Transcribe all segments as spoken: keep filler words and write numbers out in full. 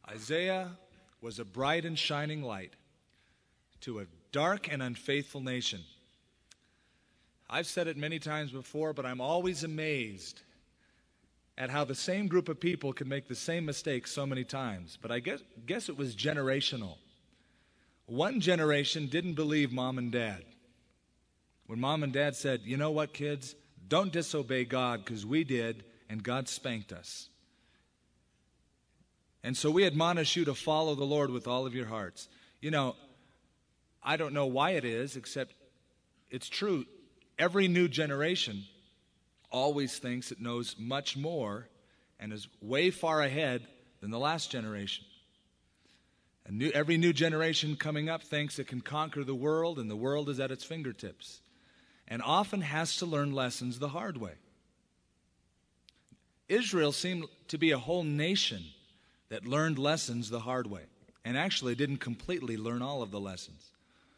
Isaiah was a bright and shining light to a dark and unfaithful nation. I've said it many times before, but I'm always amazed at how the same group of people can make the same mistakes so many times. But I guess, guess it was generational. One generation didn't believe mom and dad. When mom and dad said, you know what, kids, don't disobey God because we did, and God spanked us. And so we admonish you to follow the Lord with all of your hearts. You know, I don't know why it is, except it's true. Every new generation always thinks it knows much more and is way far ahead than the last generation. And new, every new generation coming up thinks it can conquer the world, and the world is at its fingertips, and often has to learn lessons the hard way. Israel seemed to be a whole nation that learned lessons the hard way, and actually didn't completely learn all of the lessons.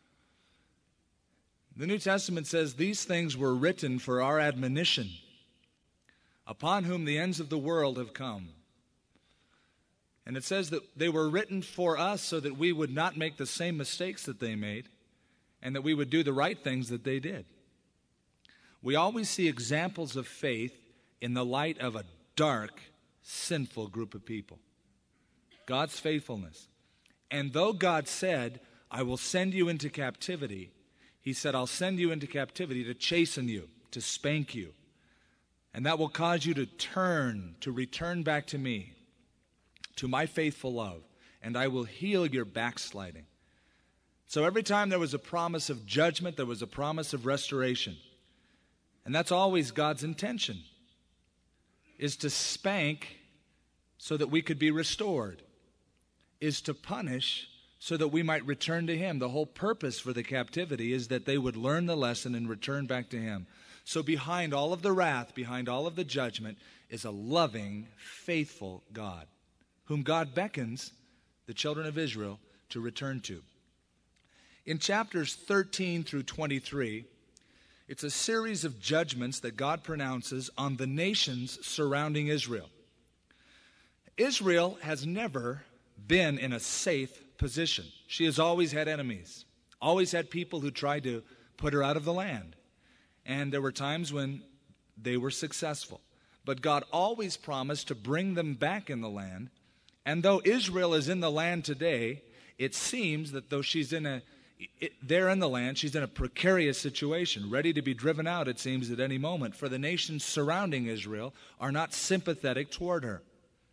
The New Testament says these things were written for our admonition, upon whom the ends of the world have come. And it says that they were written for us so that we would not make the same mistakes that they made, and that we would do the right things that they did. We always see examples of faith in the light of a dark, sinful group of people. God's faithfulness. And though God said, I will send you into captivity, He said, I'll send you into captivity to chasten you, to spank you. And that will cause you to turn, to return back to me, to my faithful love, and I will heal your backsliding. So every time there was a promise of judgment, there was a promise of restoration. And that's always God's intention, is to spank so that we could be restored, is to punish so that we might return to Him. The whole purpose for the captivity is that they would learn the lesson and return back to Him. So behind all of the wrath, behind all of the judgment, is a loving, faithful God, whom God beckons the children of Israel to return to. In chapters thirteen through twenty-three, it's a series of judgments that God pronounces on the nations surrounding Israel. Israel has never been in a safe position. She has always had enemies, always had people who tried to put her out of the land. And there were times when they were successful. But God always promised to bring them back in the land. And though Israel is in the land today, it seems that though she's in a, it, there in the land, she's in a precarious situation, ready to be driven out, it seems, at any moment. For the nations surrounding Israel are not sympathetic toward her.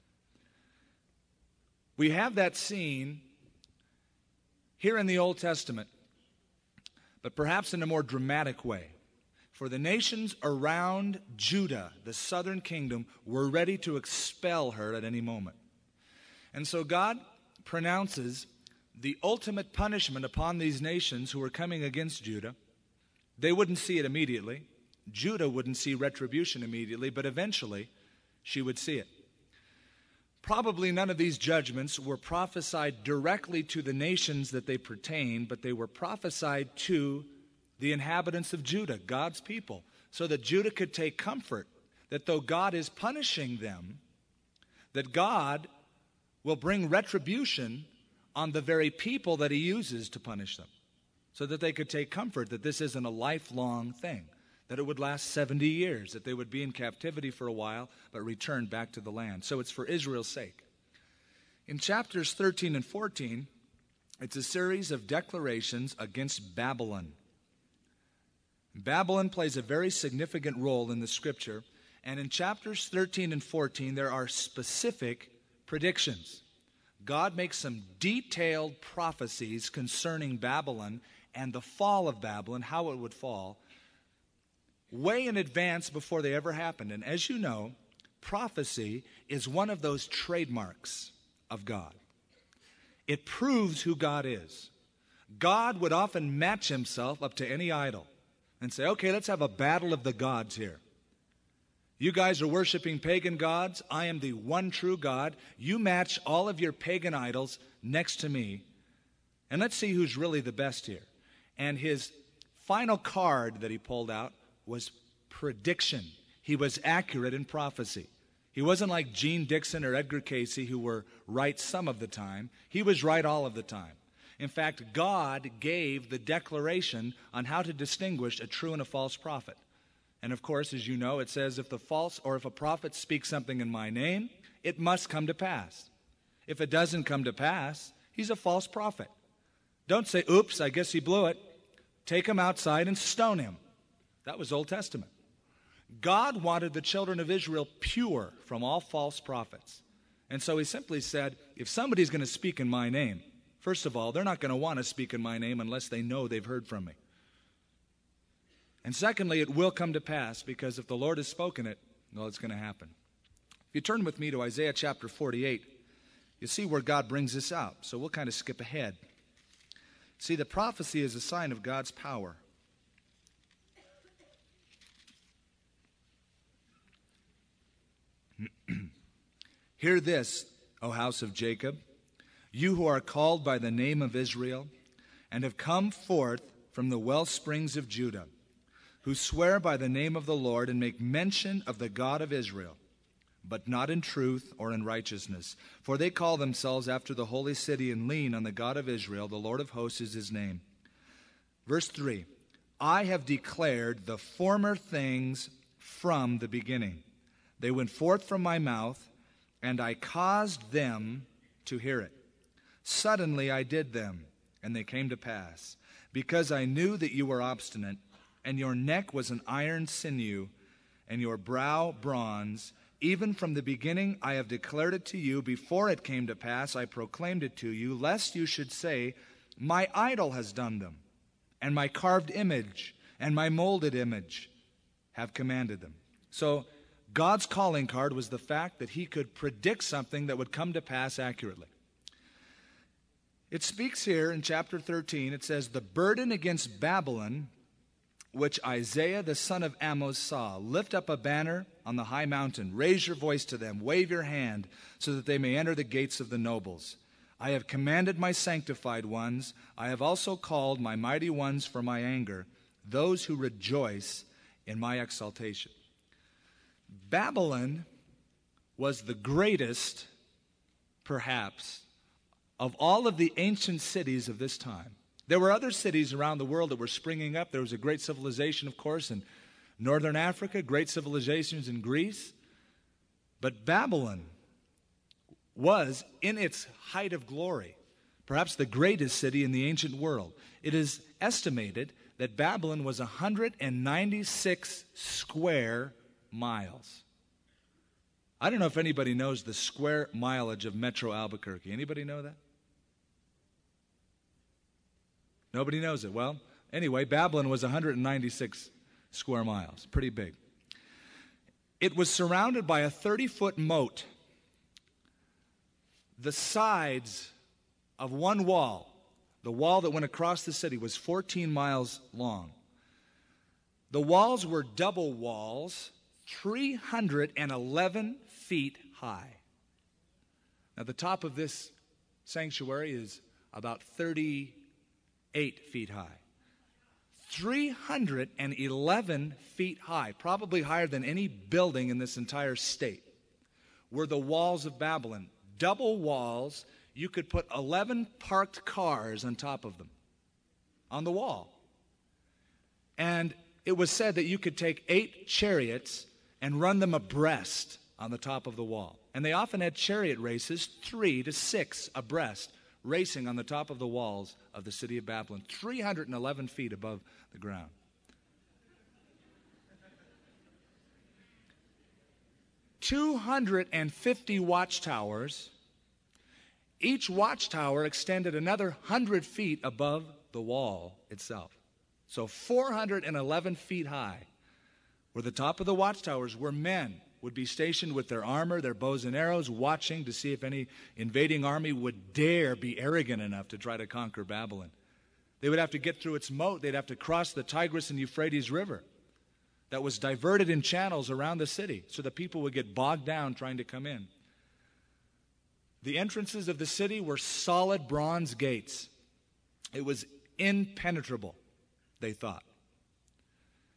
We have that scene here in the Old Testament, but perhaps in a more dramatic way. For the nations around Judah, the southern kingdom, were ready to expel her at any moment. And so God pronounces the ultimate punishment upon these nations who were coming against Judah. They wouldn't see it immediately. Judah wouldn't see retribution immediately, but eventually she would see it. Probably none of these judgments were prophesied directly to the nations that they pertain, but they were prophesied to the inhabitants of Judah, God's people, so that Judah could take comfort that though God is punishing them, that God will bring retribution on the very people that He uses to punish them, so that they could take comfort that this isn't a lifelong thing, that it would last seventy years, that they would be in captivity for a while, but return back to the land. So it's for Israel's sake. In chapters thirteen and fourteen, it's a series of declarations against Babylon. Babylon plays a very significant role in the Scripture, and in chapters thirteen and fourteen, there are specific predictions. God makes some detailed prophecies concerning Babylon and the fall of Babylon, how it would fall, way in advance before they ever happened. And as you know, prophecy is one of those trademarks of God. It proves who God is. God would often match Himself up to any idol and say, okay, let's have a battle of the gods here. You guys are worshiping pagan gods. I am the one true God. You match all of your pagan idols next to me, and let's see who's really the best here. And his final card that he pulled out was prediction. He was accurate in prophecy. He wasn't like Gene Dixon or Edgar Casey, who were right some of the time. He was right all of the time. In fact, God gave the declaration on how to distinguish a true and a false prophet. And of course, as you know, it says if the false or if a prophet speaks something in my name, it must come to pass. If it doesn't come to pass, he's a false prophet. Don't say, oops, I guess he blew it. Take him outside and stone him. That was Old Testament. God wanted the children of Israel pure from all false prophets. And so he simply said, if somebody's going to speak in my name, first of all, they're not going to want to speak in my name unless they know they've heard from me. And secondly, it will come to pass, because if the Lord has spoken it, well, it's going to happen. If you turn with me to Isaiah chapter forty-eight, you see where God brings this out. So we'll kind of skip ahead. See, the prophecy is a sign of God's power. Hear this, O house of Jacob, you who are called by the name of Israel, and have come forth from the well springs of Judah, who swear by the name of the Lord and make mention of the God of Israel, but not in truth or in righteousness. For they call themselves after the holy city and lean on the God of Israel. The Lord of hosts is his name. Verse three, I have declared the former things from the beginning. They went forth from my mouth, and I caused them to hear it. Suddenly I did them, and they came to pass, because I knew that you were obstinate, and your neck was an iron sinew, and your brow bronze. Even from the beginning I have declared it to you. Before it came to pass, I proclaimed it to you, lest you should say, my idol has done them, and my carved image and my molded image have commanded them. So God's calling card was the fact that he could predict something that would come to pass accurately. It speaks here in chapter thirteen, it says, the burden against Babylon, which Isaiah the son of Amoz saw. Lift up a banner on the high mountain. Raise your voice to them. Wave your hand so that they may enter the gates of the nobles. I have commanded my sanctified ones. I have also called my mighty ones for my anger, those who rejoice in my exaltation. Babylon was the greatest, perhaps, of all of the ancient cities of this time. There were other cities around the world that were springing up. There was a great civilization, of course, in northern Africa, great civilizations in Greece. But Babylon was, in its height of glory, perhaps the greatest city in the ancient world. It is estimated that Babylon was one hundred ninety-six square miles. I don't know if anybody knows the square mileage of Metro Albuquerque. Anybody know that? Nobody knows it. Well, anyway, Babylon was one hundred ninety-six square miles. Pretty big. It was surrounded by a thirty-foot moat. The sides of one wall, the wall that went across the city, was fourteen miles long. The walls were double walls, three hundred eleven feet high. Now, the top of this sanctuary is about thirty-eight feet high. three hundred eleven feet high, probably higher than any building in this entire state, were the walls of Babylon. Double walls. You could put eleven parked cars on top of them, on the wall. And it was said that you could take eight chariots and run them abreast on the top of the wall. And they often had chariot races, three to six abreast, racing on the top of the walls of the city of Babylon, three hundred eleven feet above the ground. two hundred fifty watchtowers. Each watchtower extended another one hundred feet above the wall itself. So four hundred eleven feet high were the top of the watchtowers, where men would be stationed with their armor, their bows and arrows, watching to see if any invading army would dare be arrogant enough to try to conquer Babylon. They would have to get through its moat. They'd have to cross the Tigris and Euphrates River that was diverted in channels around the city, so that people would get bogged down trying to come in. The entrances of the city were solid bronze gates. It was impenetrable, they thought.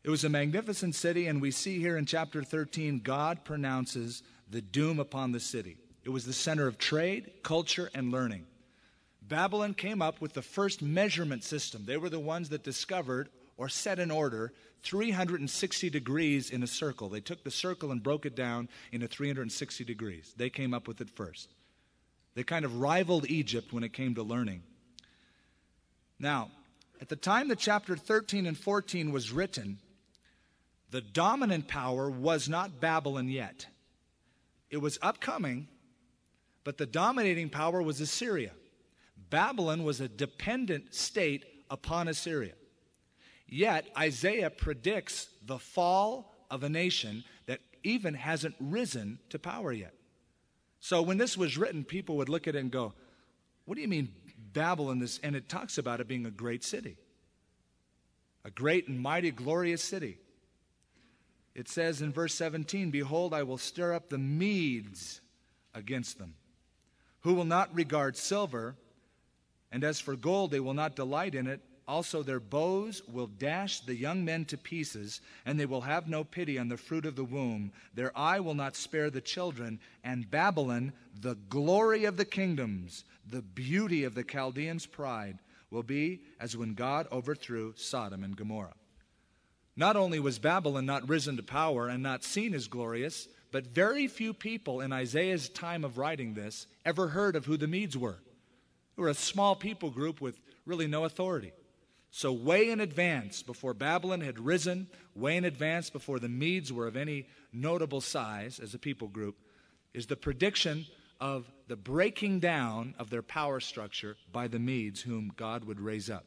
It was a magnificent city, and we see here in chapter thirteen, God pronounces the doom upon the city. It was the center of trade, culture, and learning. Babylon came up with the first measurement system. They were the ones that discovered or set in order three hundred sixty degrees in a circle. They took the circle and broke it down into three hundred sixty degrees. They came up with it first. They kind of rivaled Egypt when it came to learning. Now, at the time that chapter thirteen and fourteen was written, the dominant power was not Babylon yet. It was upcoming, but the dominating power was Assyria. Babylon was a dependent state upon Assyria. Yet Isaiah predicts the fall of a nation that even hasn't risen to power yet. So when this was written, people would look at it and go, what do you mean Babylon? This, and it talks about it being a great city. A great and mighty, glorious city. It says in verse seventeen, behold, I will stir up the Medes against them, who will not regard silver, and as for gold, they will not delight in it. Also their bows will dash the young men to pieces, and they will have no pity on the fruit of the womb. Their eye will not spare the children, and Babylon, the glory of the kingdoms, the beauty of the Chaldeans' pride, will be as when God overthrew Sodom and Gomorrah. Not only was Babylon not risen to power and not seen as glorious, but very few people in Isaiah's time of writing this ever heard of who the Medes were. They were a small people group with really no authority. So way in advance, before Babylon had risen, way in advance before the Medes were of any notable size as a people group, is the prediction of the breaking down of their power structure by the Medes, whom God would raise up.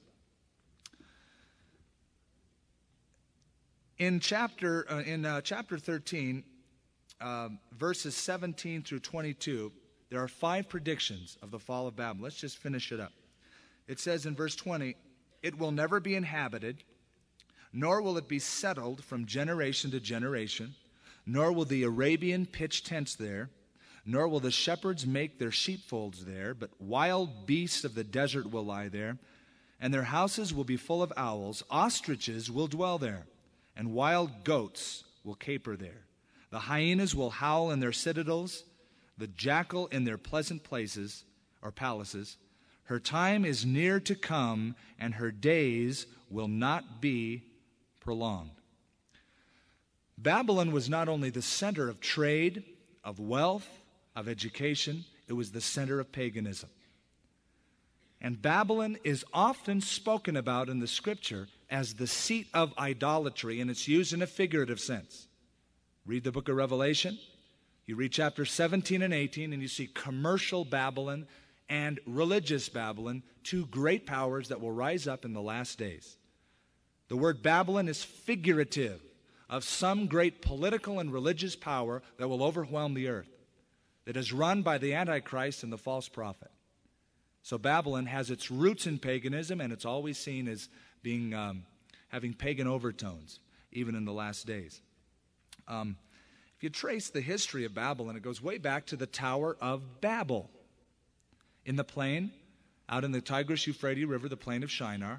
In chapter uh, in uh, chapter thirteen, uh, verses seventeen through twenty-two, there are five predictions of the fall of Babylon. Let's just finish it up. It says in verse twenty, it will never be inhabited, nor will it be settled from generation to generation, nor will the Arabian pitch tents there, nor will the shepherds make their sheepfolds there, but wild beasts of the desert will lie there, and their houses will be full of owls. Ostriches will dwell there, and wild goats will caper there. The hyenas will howl in their citadels, the jackal in their pleasant places or palaces. Her time is near to come, and her days will not be prolonged. Babylon was not only the center of trade, of wealth, of education, it was the center of paganism. And Babylon is often spoken about in the Scripture as the seat of idolatry, and it's used in a figurative sense. Read the book of Revelation. You read chapter seventeen and eighteen, and you see commercial Babylon and religious Babylon, two great powers that will rise up in the last days. The word Babylon is figurative of some great political and religious power that will overwhelm the earth, that is run by the Antichrist and the false prophet. So Babylon has its roots in paganism, and it's always seen as being um, having pagan overtones, even in the last days. Um, if you trace the history of Babylon, it goes way back to the Tower of Babel in the plain, out in the Tigris-Euphrates River, the plain of Shinar.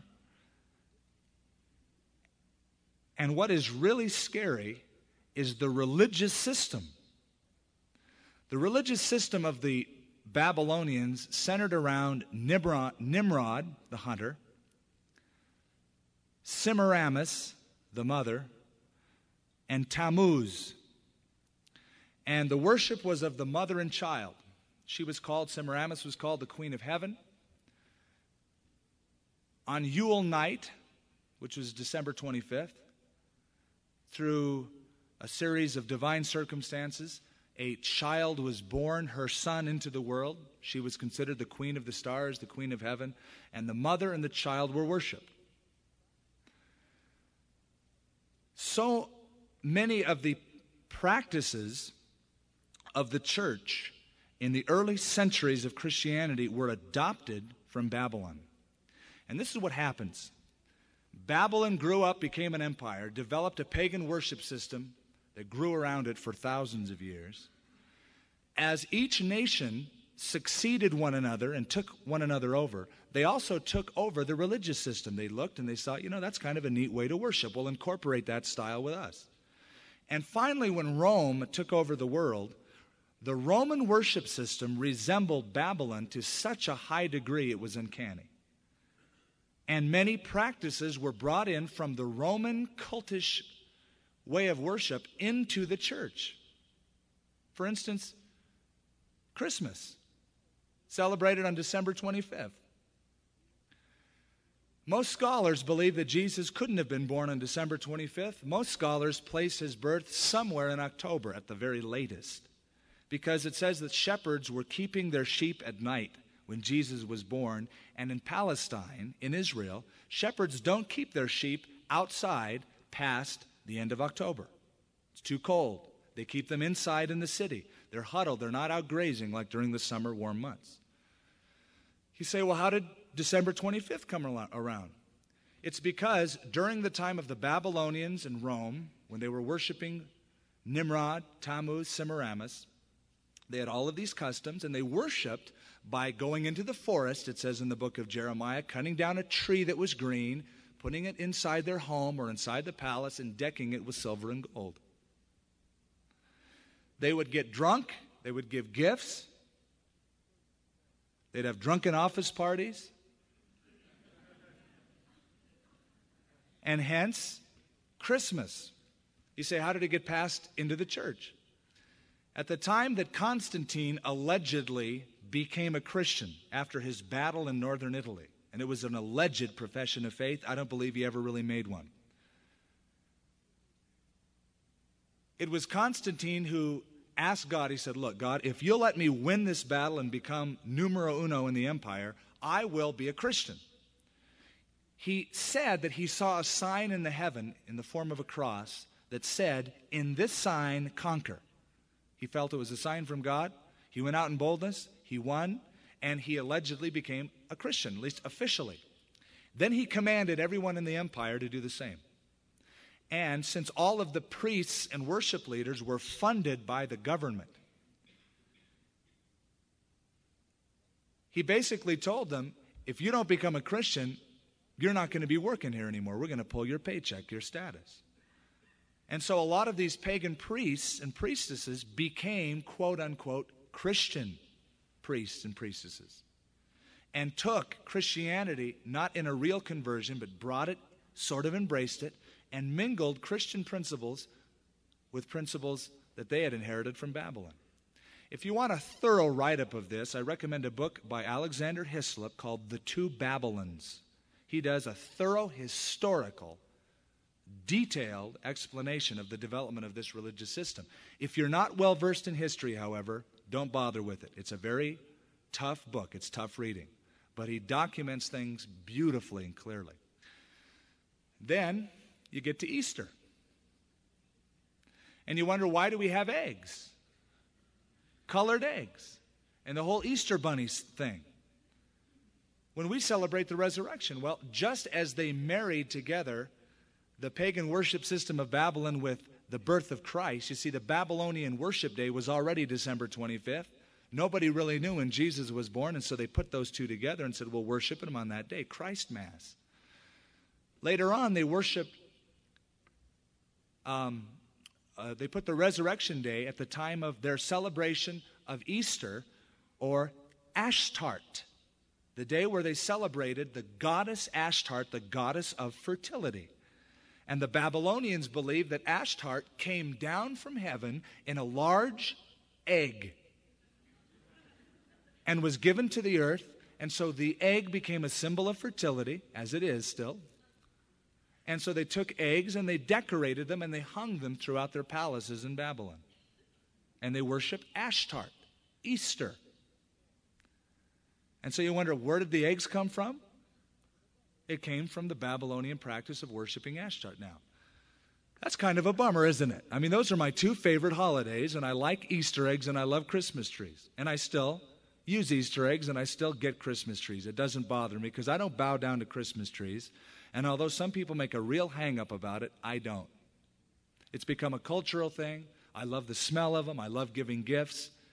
And what is really scary is the religious system. The religious system of the Babylonians centered around Nimrod, Nimrod, the hunter, Semiramis, the mother, and Tammuz. And the worship was of the mother and child. She was called, Semiramis was called the Queen of Heaven. On Yule night, which was December twenty-fifth, through a series of divine circumstances, a child was born, her son, into the world. She was considered the queen of the stars, the queen of heaven, and the mother and the child were worshipped. So many of the practices of the church in the early centuries of Christianity were adopted from Babylon. And this is what happens. Babylon grew up, became an empire, developed a pagan worship system that grew around it for thousands of years. As each nation succeeded one another and took one another over, they also took over the religious system. They looked and they saw, you know, that's kind of a neat way to worship. We'll incorporate that style with us. And finally, when Rome took over the world, the Roman worship system resembled Babylon to such a high degree it was uncanny. And many practices were brought in from the Roman cultish way of worship into the church. For instance, Christmas, celebrated on December twenty-fifth. Most scholars believe that Jesus couldn't have been born on December twenty-fifth. Most scholars place his birth somewhere in October at the very latest, because it says that shepherds were keeping their sheep at night when Jesus was born. And in Palestine, in Israel, shepherds don't keep their sheep outside past the end of October. It's too cold. They keep them inside in the city. They're huddled. They're not out grazing like during the summer warm months. You say, well, how did December twenty-fifth come around? It's because during the time of the Babylonians in Rome, when they were worshiping Nimrod, Tammuz, Semiramis, they had all of these customs, and they worshiped by going into the forest, it says in the book of Jeremiah, cutting down a tree that was green, putting it inside their home or inside the palace, and decking it with silver and gold. They would get drunk. They would give gifts. They'd have drunken office parties. And hence, Christmas. You say, how did it get passed into the church? At the time that Constantine allegedly became a Christian after his battle in northern Italy, and it was an alleged profession of faith, I don't believe he ever really made one. It was Constantine who asked God, he said, look, God, if you'll let me win this battle and become numero uno in the empire, I will be a Christian. He said that he saw a sign in the heaven in the form of a cross that said, in this sign, conquer. He felt it was a sign from God. He went out in boldness, he won, and he allegedly became a Christian, at least officially. Then he commanded everyone in the empire to do the same. And since all of the priests and worship leaders were funded by the government, he basically told them, if you don't become a Christian, you're not going to be working here anymore. We're going to pull your paycheck, your status. And so a lot of these pagan priests and priestesses became, quote unquote, Christian priests and priestesses, and took Christianity not in a real conversion, but brought it, sort of embraced it, and mingled Christian principles with principles that they had inherited from Babylon. If you want a thorough write-up of this, I recommend a book by Alexander Hislop called The Two Babylons. He does a thorough, historical, detailed explanation of the development of this religious system. If you're not well-versed in history, however, don't bother with it. It's a very tough book. It's tough reading. But he documents things beautifully and clearly. Then you get to Easter. And you wonder, why do we have eggs? Colored eggs. And the whole Easter bunny thing. When we celebrate the resurrection, well, just as they married together the pagan worship system of Babylon with the birth of Christ, you see, the Babylonian worship day was already December twenty-fifth. Nobody really knew when Jesus was born, and so they put those two together and said, we'll worship him on that day, Christ Mass. Later on, they worshiped, um, uh, they put the resurrection day at the time of their celebration of Easter, or Ashtart, the day where they celebrated the goddess Ashtart, the goddess of fertility. And the Babylonians believed that Ashtart came down from heaven in a large egg and was given to the earth. And so the egg became a symbol of fertility, as it is still. And so they took eggs and they decorated them and they hung them throughout their palaces in Babylon. And they worshiped Ashtart, Easter. And so you wonder, where did the eggs come from? It came from the Babylonian practice of worshiping Ashtart. Now, that's kind of a bummer, isn't it? I mean, those are my two favorite holidays, and I like Easter eggs and I love Christmas trees. And I still use Easter eggs and I still get Christmas trees. It doesn't bother me because I don't bow down to Christmas trees. And although some people make a real hang-up about it, I don't. It's become a cultural thing. I love the smell of them. I love giving gifts.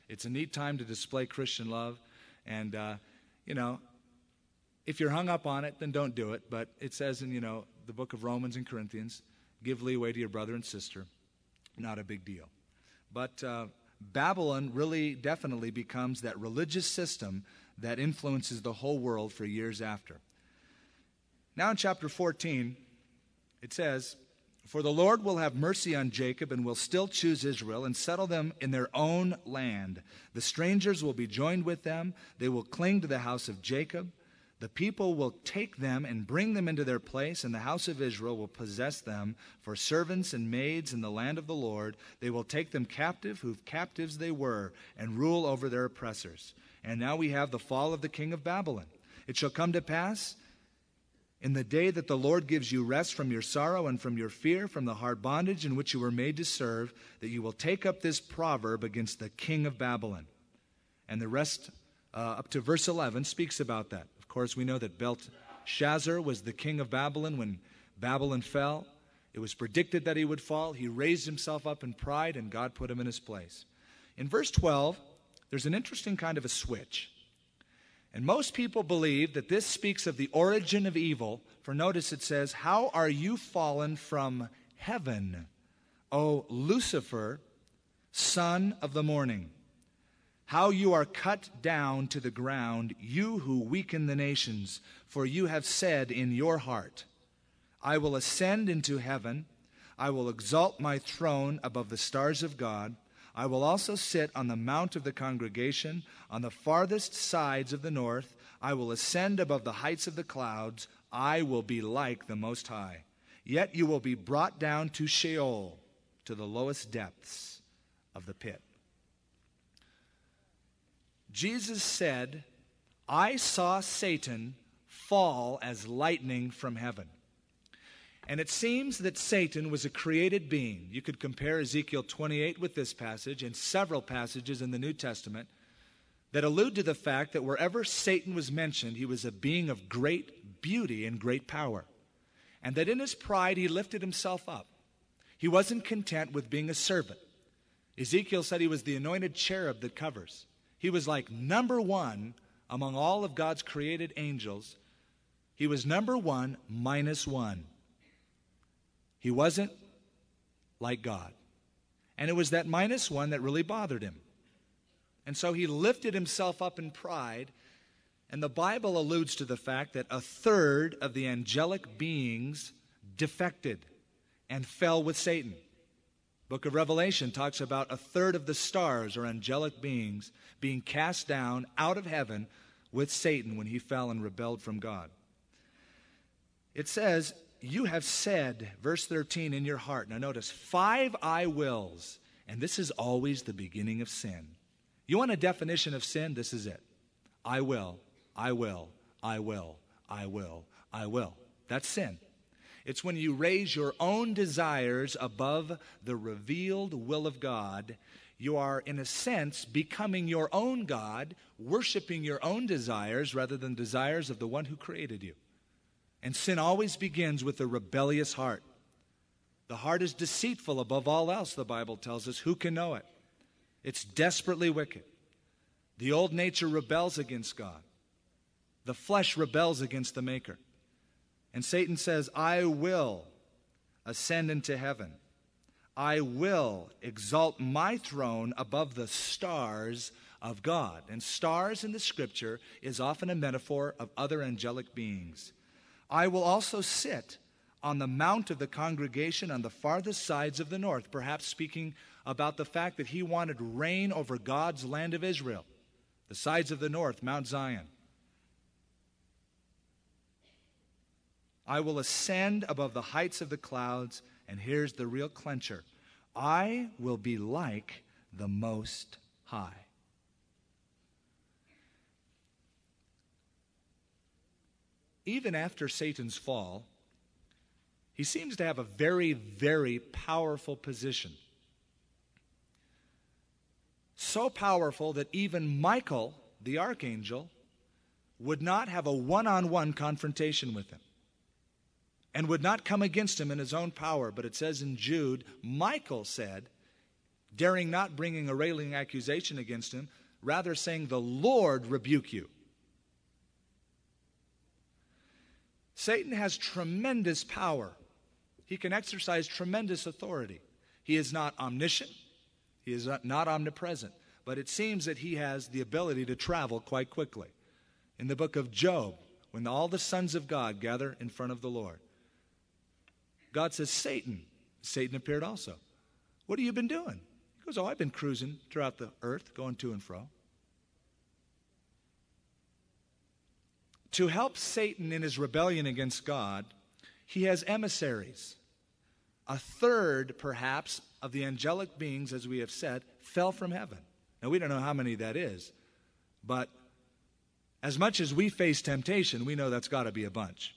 It's a neat time to display Christian love. And, uh, you know, if you're hung up on it, then don't do it. But it says in, you know, the book of Romans and Corinthians, give leeway to your brother and sister. Not a big deal. But uh, Babylon really definitely becomes that religious system that influences the whole world for years after. Now in chapter fourteen, it says, for the Lord will have mercy on Jacob and will still choose Israel and settle them in their own land. The strangers will be joined with them. They will cling to the house of Jacob. The people will take them and bring them into their place, and the house of Israel will possess them for servants and maids in the land of the Lord. They will take them captive, whose captives they were, and rule over their oppressors. And now we have the fall of the king of Babylon. It shall come to pass in the day that the Lord gives you rest from your sorrow and from your fear, from the hard bondage in which you were made to serve, that you will take up this proverb against the king of Babylon. And the rest, uh, up to verse eleven, speaks about that. Of course, we know that Belshazzar was the king of Babylon when Babylon fell. It was predicted that he would fall. He raised himself up in pride, and God put him in his place. In verse twelve, there's an interesting kind of a switch. And most people believe that this speaks of the origin of evil. For notice it says, how are you fallen from heaven, O Lucifer, son of the morning? How you are cut down to the ground, you who weaken the nations. For you have said in your heart, I will ascend into heaven. I will exalt my throne above the stars of God. I will also sit on the mount of the congregation, on the farthest sides of the north. I will ascend above the heights of the clouds. I will be like the Most High. Yet you will be brought down to Sheol, to the lowest depths of the pit. Jesus said, I saw Satan fall as lightning from heaven. And it seems that Satan was a created being. You could compare Ezekiel twenty-eight with this passage and several passages in the New Testament that allude to the fact that wherever Satan was mentioned, he was a being of great beauty and great power. And that in his pride, he lifted himself up. He wasn't content with being a servant. Ezekiel said he was the anointed cherub that covers. He was like number one among all of God's created angels. He was number one minus one. He wasn't like God. And it was that minus one that really bothered him. And so he lifted himself up in pride. And the Bible alludes to the fact that a third of the angelic beings defected and fell with Satan. Book of Revelation talks about a third of the stars or angelic beings being cast down out of heaven with Satan when he fell and rebelled from God. It says, you have said, verse thirteen, in your heart. Now notice, five I wills. And this is always the beginning of sin. You want a definition of sin? This is it. I will, I will, I will, I will, I will. That's sin. It's when you raise your own desires above the revealed will of God. You are, in a sense, becoming your own God, worshiping your own desires rather than desires of the one who created you. And sin always begins with a rebellious heart. The heart is deceitful above all else, the Bible tells us. Who can know it? It's desperately wicked. The old nature rebels against God. The flesh rebels against the Maker. And Satan says, I will ascend into heaven. I will exalt my throne above the stars of God. And stars in the Scripture is often a metaphor of other angelic beings. I will also sit on the mount of the congregation on the farthest sides of the north, perhaps speaking about the fact that he wanted reign over God's land of Israel, the sides of the north, Mount Zion. I will ascend above the heights of the clouds, and here's the real clincher. I will be like the Most High. Even after Satan's fall, he seems to have a very, very powerful position. So powerful that even Michael, the archangel, would not have a one-on-one confrontation with him and would not come against him in his own power. But it says in Jude, Michael said, daring not bringing a railing accusation against him, rather saying, "The Lord rebuke you." Satan has tremendous power. He can exercise tremendous authority. He is not omniscient. He is not omnipresent. But it seems that he has the ability to travel quite quickly. In the book of Job, when all the sons of God gather in front of the Lord, God says, "Satan." Satan appeared also. "What have you been doing?" He goes, "Oh, I've been cruising throughout the earth, going to and fro." To help Satan in his rebellion against God, he has emissaries. A third, perhaps, of the angelic beings, as we have said, fell from heaven. Now, we don't know how many that is, but as much as we face temptation, we know that's got to be a bunch.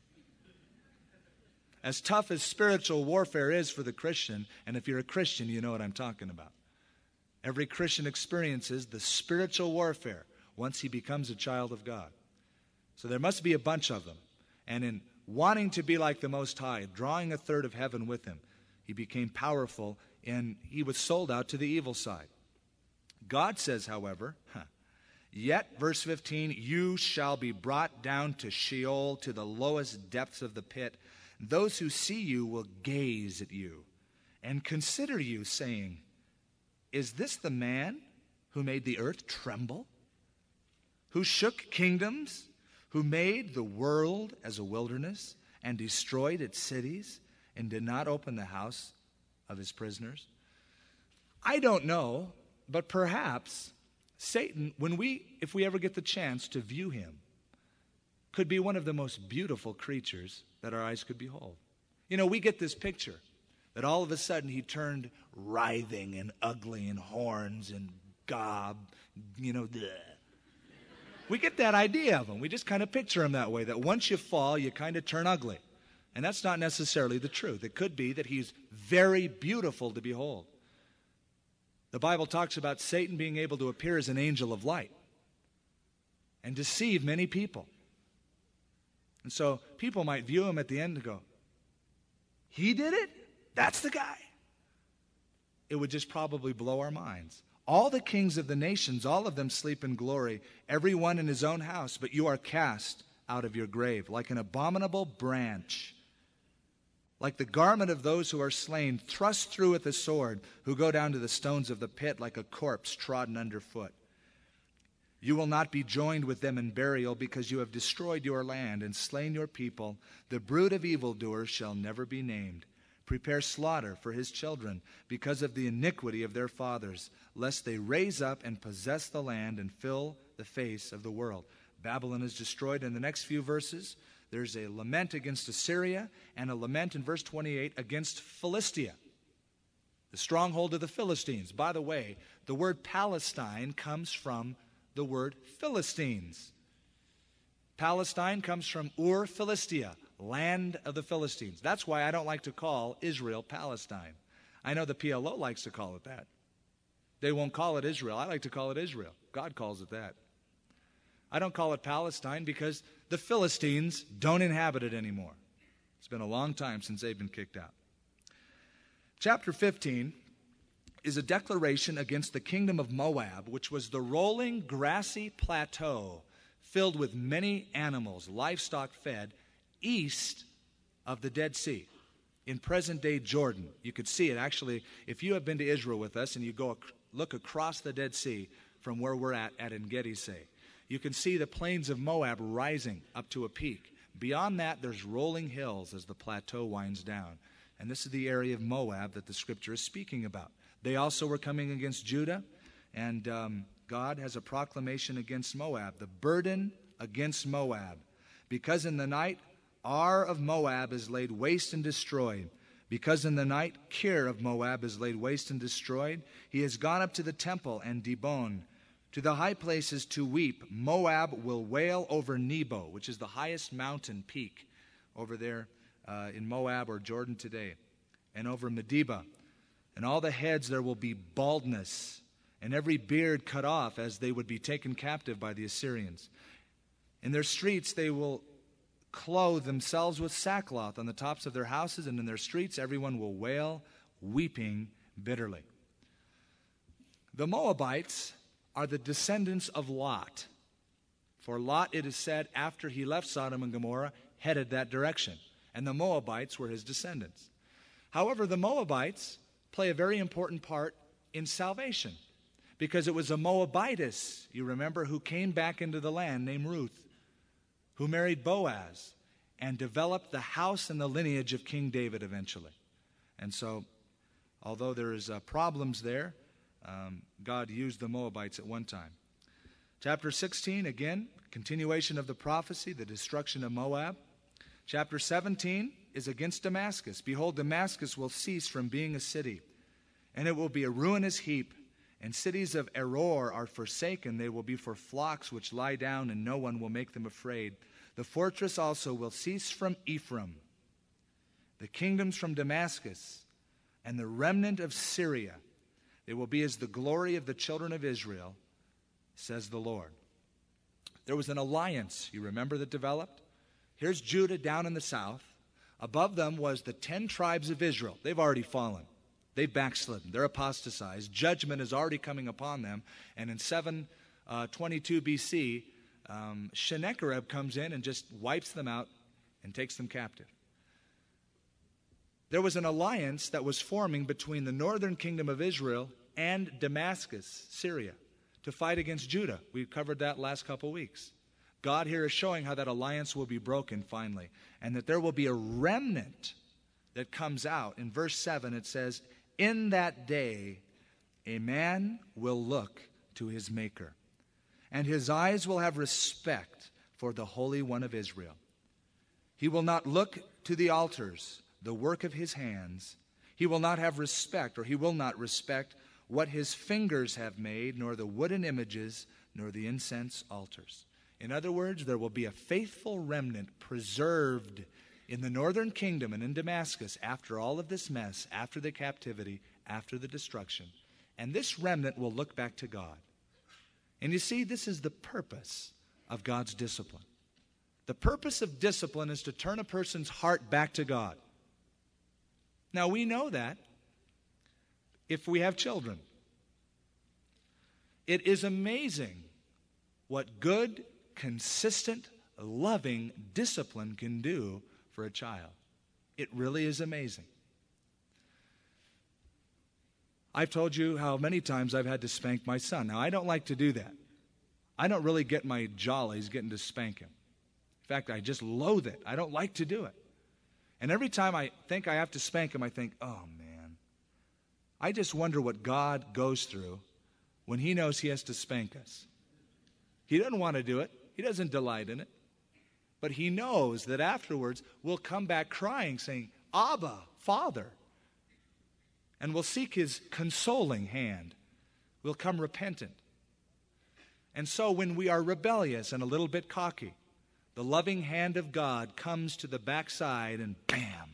As tough as spiritual warfare is for the Christian, and if you're a Christian, you know what I'm talking about. Every Christian experiences the spiritual warfare once he becomes a child of God. So there must be a bunch of them. And in wanting to be like the Most High, drawing a third of heaven with him, he became powerful and he was sold out to the evil side. God says, however, huh, "Yet," verse fifteen, "you shall be brought down to Sheol, to the lowest depths of the pit. Those who see you will gaze at you and consider you, saying, 'Is this the man who made the earth tremble? Who shook kingdoms? Who made the world as a wilderness and destroyed its cities and did not open the house of his prisoners?'" I don't know, but perhaps Satan, when we, if we ever get the chance to view him, could be one of the most beautiful creatures that our eyes could behold. You know, we get this picture that all of a sudden he turned writhing and ugly and horns and gob, you know, bleh. We get that idea of him. We just kind of picture him that way, that once you fall, you kind of turn ugly. And that's not necessarily the truth. It could be that he's very beautiful to behold. The Bible talks about Satan being able to appear as an angel of light and deceive many people. And so people might view him at the end and go, "He did it? That's the guy." It would just probably blow our minds. "All the kings of the nations, all of them sleep in glory, every one in his own house, but you are cast out of your grave like an abominable branch, like the garment of those who are slain, thrust through with a sword, who go down to the stones of the pit like a corpse trodden underfoot. You will not be joined with them in burial, because you have destroyed your land and slain your people. The brood of evildoers shall never be named. Prepare slaughter for his children because of the iniquity of their fathers, lest they raise up and possess the land and fill the face of the world." Babylon is destroyed. In the next few verses, there's a lament against Assyria and a lament in verse twenty-eight against Philistia, the stronghold of the Philistines. By the way, the word Palestine comes from the word Philistines. Palestine comes from Ur Philistia, land of the Philistines. That's why I don't like to call Israel Palestine. I know the P L O likes to call it that. They won't call it Israel. I like to call it Israel. God calls it that. I don't call it Palestine because the Philistines don't inhabit it anymore. It's been a long time since they've been kicked out. Chapter fifteen is a declaration against the kingdom of Moab, which was the rolling, grassy plateau filled with many animals, livestock fed, east of the Dead Sea, in present-day Jordan. You could see it, actually, if you have been to Israel with us and you go ac- look across the Dead Sea from where we're at, at En-Gedi, you can see the plains of Moab rising up to a peak. Beyond that, there's rolling hills as the plateau winds down. And this is the area of Moab that the Scripture is speaking about. They also were coming against Judah, and um, God has a proclamation against Moab, the burden against Moab. Because in the night, Ar of Moab is laid waste and destroyed. Because in the night, Kir of Moab is laid waste and destroyed. He has gone up to the temple and Dibon, to the high places to weep. Moab will wail over Nebo, which is the highest mountain peak over there uh, in Moab or Jordan today, and over Medeba. And all the heads there will be baldness, and every beard cut off, as they would be taken captive by the Assyrians. In their streets they will clothe themselves with sackcloth on the tops of their houses, and in their streets everyone will wail, weeping bitterly. The Moabites are the descendants of Lot. For Lot, it is said, after he left Sodom and Gomorrah, headed that direction. And the Moabites were his descendants. However, the Moabites play a very important part in salvation, because it was a Moabitess, you remember, who came back into the land named Ruth, who married Boaz and developed the house and the lineage of King David eventually. And so, although there is uh, problems there, um, God used the Moabites at one time. Chapter sixteen, again, continuation of the prophecy, the destruction of Moab. Chapter seventeen is against Damascus. Behold, Damascus will cease from being a city, and it will be a ruinous heap. And cities of Eror are forsaken. They will be for flocks which lie down, and no one will make them afraid. The fortress also will cease from Ephraim, the kingdoms from Damascus, and the remnant of Syria. They will be as the glory of the children of Israel, says the Lord. There was an alliance, you remember, that developed. Here's Judah down in the south. Above them was the ten tribes of Israel. They've already fallen. They've backslidden. They're apostatized. Judgment is already coming upon them. And in seven twenty-two B C, um, Sennacherib comes in and just wipes them out and takes them captive. There was an alliance that was forming between the northern kingdom of Israel and Damascus, Syria, to fight against Judah. We covered that last couple weeks. God here is showing how that alliance will be broken finally, and that there will be a remnant that comes out. In verse seven it says, in that day a man will look to his Maker, and his eyes will have respect for the Holy One of Israel. He will not look to the altars, the work of his hands. He will not have respect, or he will not respect what his fingers have made, nor the wooden images, nor the incense altars. In other words, there will be a faithful remnant preserved in the northern kingdom and in Damascus after all of this mess, after the captivity, after the destruction. And this remnant will look back to God. And you see, this is the purpose of God's discipline. The purpose of discipline is to turn a person's heart back to God. Now, we know that if we have children. It is amazing what good, consistent, loving discipline can do for a child. It really is amazing. I've told you how many times I've had to spank my son. Now, I don't like to do that. I don't really get my jollies getting to spank him. In fact, I just loathe it. I don't like to do it. And every time I think I have to spank him, I think, oh, man. I just wonder what God goes through when he knows he has to spank us. He doesn't want to do it. He doesn't delight in it. But he knows that afterwards we'll come back crying, saying, Abba, Father. And we'll seek his consoling hand. We'll come repentant. And so when we are rebellious and a little bit cocky, the loving hand of God comes to the backside and bam.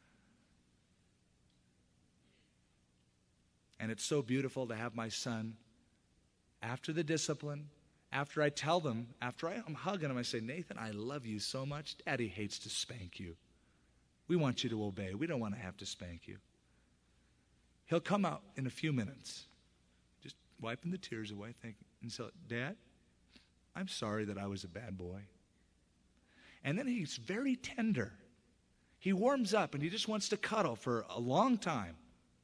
And it's so beautiful to have my son, after the discipline, after I tell them, after I, I'm hugging him, I say, Nathan, I love you so much. Daddy hates to spank you. We want you to obey. We don't want to have to spank you. He'll come out in a few minutes, just wiping the tears away, thinking, and so, Dad, I'm sorry that I was a bad boy. And then he's very tender. He warms up and he just wants to cuddle for a long time.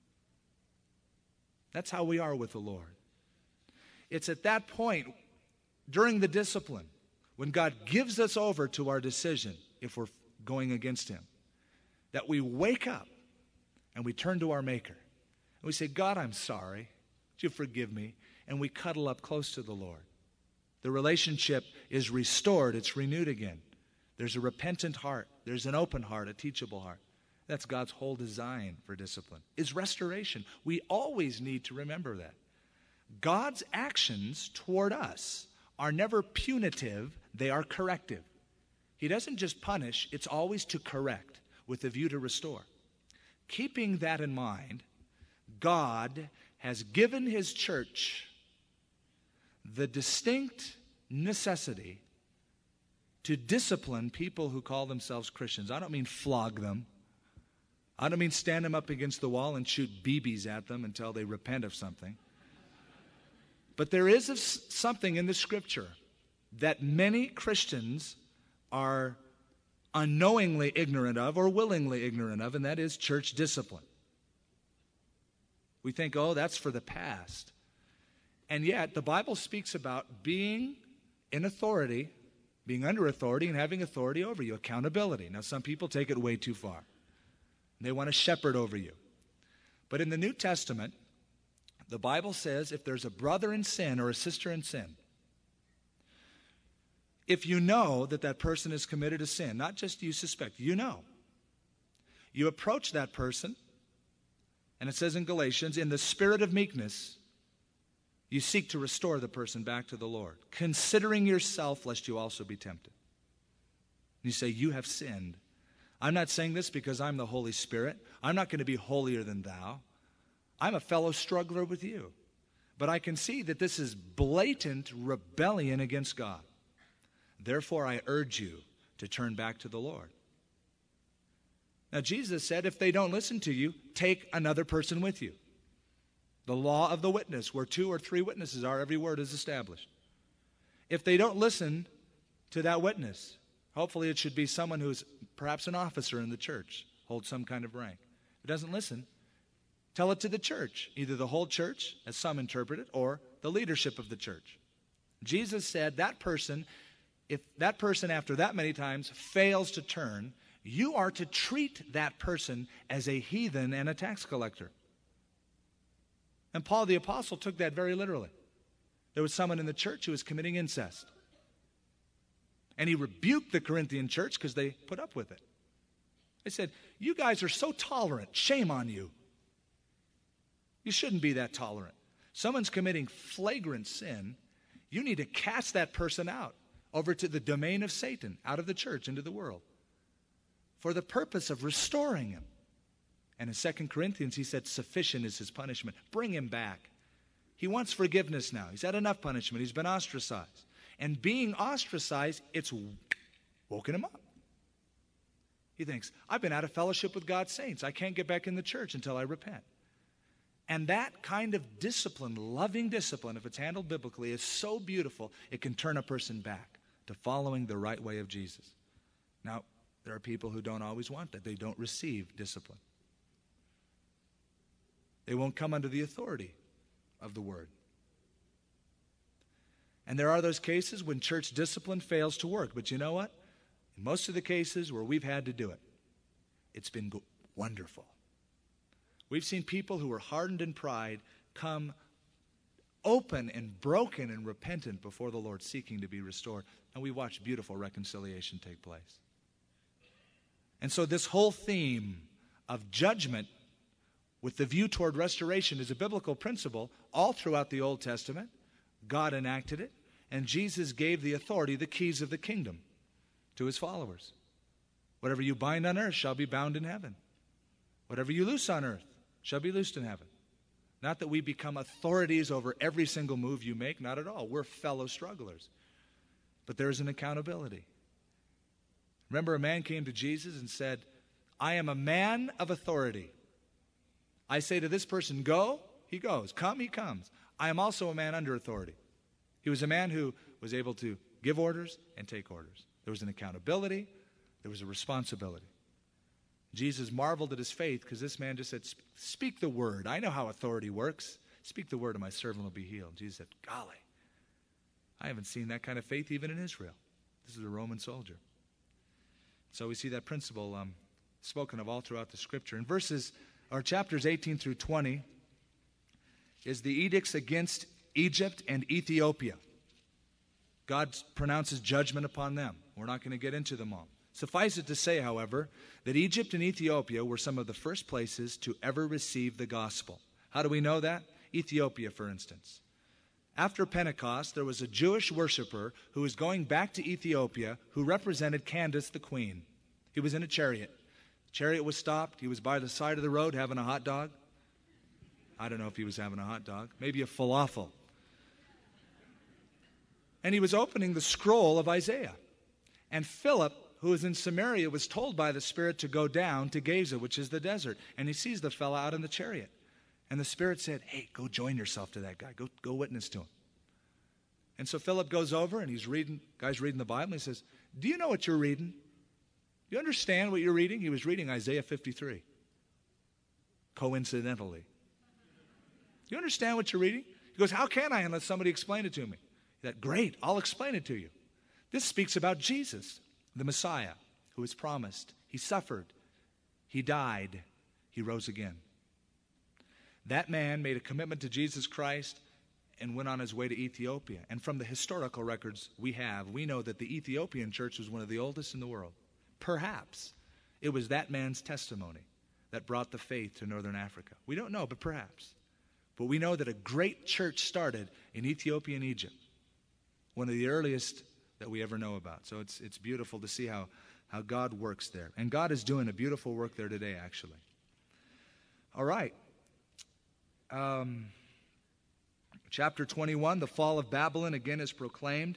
That's how we are with the Lord. It's at that point, during the discipline, when God gives us over to our decision, if we're going against him, that we wake up and we turn to our Maker. And we say, God, I'm sorry. Would you forgive me? And we cuddle up close to the Lord. The relationship is restored. It's renewed again. There's a repentant heart. There's an open heart, a teachable heart. That's God's whole design for discipline, is restoration. We always need to remember that. God's actions toward us are never punitive. They are corrective. He doesn't just punish. It's always to correct with a view to restore. Keeping that in mind, God has given his church the distinct necessity to discipline people who call themselves Christians. I don't mean flog them. I don't mean stand them up against the wall and shoot B Bs at them until they repent of something. But there is a s- something in the Scripture that many Christians are unknowingly ignorant of or willingly ignorant of, and that is church discipline. We think, oh, that's for the past. And yet, the Bible speaks about being in authority, being under authority, and having authority over you, accountability. Now, some people take it way too far. They want to shepherd over you. But in the New Testament, the Bible says if there's a brother in sin or a sister in sin, if you know that that person has committed a sin, not just you suspect, you know, you approach that person, and it says in Galatians, in the spirit of meekness, you seek to restore the person back to the Lord, considering yourself lest you also be tempted. You say, you have sinned. I'm not saying this because I'm the Holy Spirit. I'm not going to be holier than thou. I'm a fellow struggler with you. But I can see that this is blatant rebellion against God. Therefore, I urge you to turn back to the Lord. Now, Jesus said, if they don't listen to you, take another person with you. The law of the witness, where two or three witnesses are, every word is established. If they don't listen to that witness, hopefully it should be someone who's perhaps an officer in the church, holds some kind of rank. If it doesn't listen, tell it to the church, either the whole church, as some interpret it, or the leadership of the church. Jesus said that person, if that person after that many times fails to turn, you are to treat that person as a heathen and a tax collector. And Paul the Apostle took that very literally. There was someone in the church who was committing incest. And he rebuked the Corinthian church because they put up with it. They said, you guys are so tolerant. Shame on you. You shouldn't be that tolerant. Someone's committing flagrant sin. You need to cast that person out over to the domain of Satan, out of the church into the world, for the purpose of restoring him. And in Second Corinthians, he said, sufficient is his punishment. Bring him back. He wants forgiveness now. He's had enough punishment. He's been ostracized. And being ostracized, it's woken him up. He thinks, I've been out of fellowship with God's saints. I can't get back in the church until I repent. And that kind of discipline, loving discipline, if it's handled biblically, is so beautiful, it can turn a person back to following the right way of Jesus. Now, there are people who don't always want that. They don't receive discipline. They won't come under the authority of the Word. And there are those cases when church discipline fails to work. But you know what? In most of the cases where we've had to do it, it's been go- wonderful. We've seen people who were hardened in pride come open and broken and repentant before the Lord, seeking to be restored. And we watched beautiful reconciliation take place. And so this whole theme of judgment with the view toward restoration is a biblical principle all throughout the Old Testament. God enacted it, and Jesus gave the authority, the keys of the kingdom, to his followers. Whatever you bind on earth shall be bound in heaven. Whatever you loose on earth shall be loosed in heaven. Not that we become authorities over every single move you make, not at all. We're fellow strugglers. But there's an accountability. Remember, a man came to Jesus and said, I am a man of authority. I say to this person, go, he goes. Come, he comes. I am also a man under authority. He was a man who was able to give orders and take orders. There was an accountability. There was a responsibility. Jesus marveled at his faith because this man just said, speak the word. I know how authority works. Speak the word and my servant will be healed. Jesus said, golly, I haven't seen that kind of faith even in Israel. This is a Roman soldier. So we see that principle um, spoken of all throughout the Scripture. In verses, or chapters eighteen through twenty, is the edicts against Egypt and Ethiopia. God pronounces judgment upon them. We're not going to get into them all. Suffice it to say, however, that Egypt and Ethiopia were some of the first places to ever receive the gospel. How do we know that? Ethiopia, for instance. After Pentecost, there was a Jewish worshiper who was going back to Ethiopia who represented Candace, the queen. He was in a chariot. The chariot was stopped. He was by the side of the road having a hot dog. I don't know if he was having a hot dog. Maybe a falafel. And he was opening the scroll of Isaiah. And Philip, who was in Samaria, was told by the Spirit to go down to Gaza, which is the desert. And he sees the fellow out in the chariot. And the Spirit said, hey, go join yourself to that guy. Go, go witness to him. And so Philip goes over and he's reading, guy's reading the Bible, and he says, do you know what you're reading? Do you understand what you're reading? He was reading Isaiah fifty-three. Coincidentally. Do you understand what you're reading? He goes, how can I unless somebody explain it to me? He said, great, I'll explain it to you. This speaks about Jesus, the Messiah, who was promised. He suffered. He died. He rose again. That man made a commitment to Jesus Christ and went on his way to Ethiopia. And from the historical records we have, we know that the Ethiopian church was one of the oldest in the world. Perhaps it was that man's testimony that brought the faith to northern Africa. We don't know, but perhaps. But we know that a great church started in Ethiopia and Egypt, one of the earliest that we ever know about. So it's it's beautiful to see how, how God works there. And God is doing a beautiful work there today, actually. All right. Um, chapter twenty-one, the fall of Babylon again is proclaimed.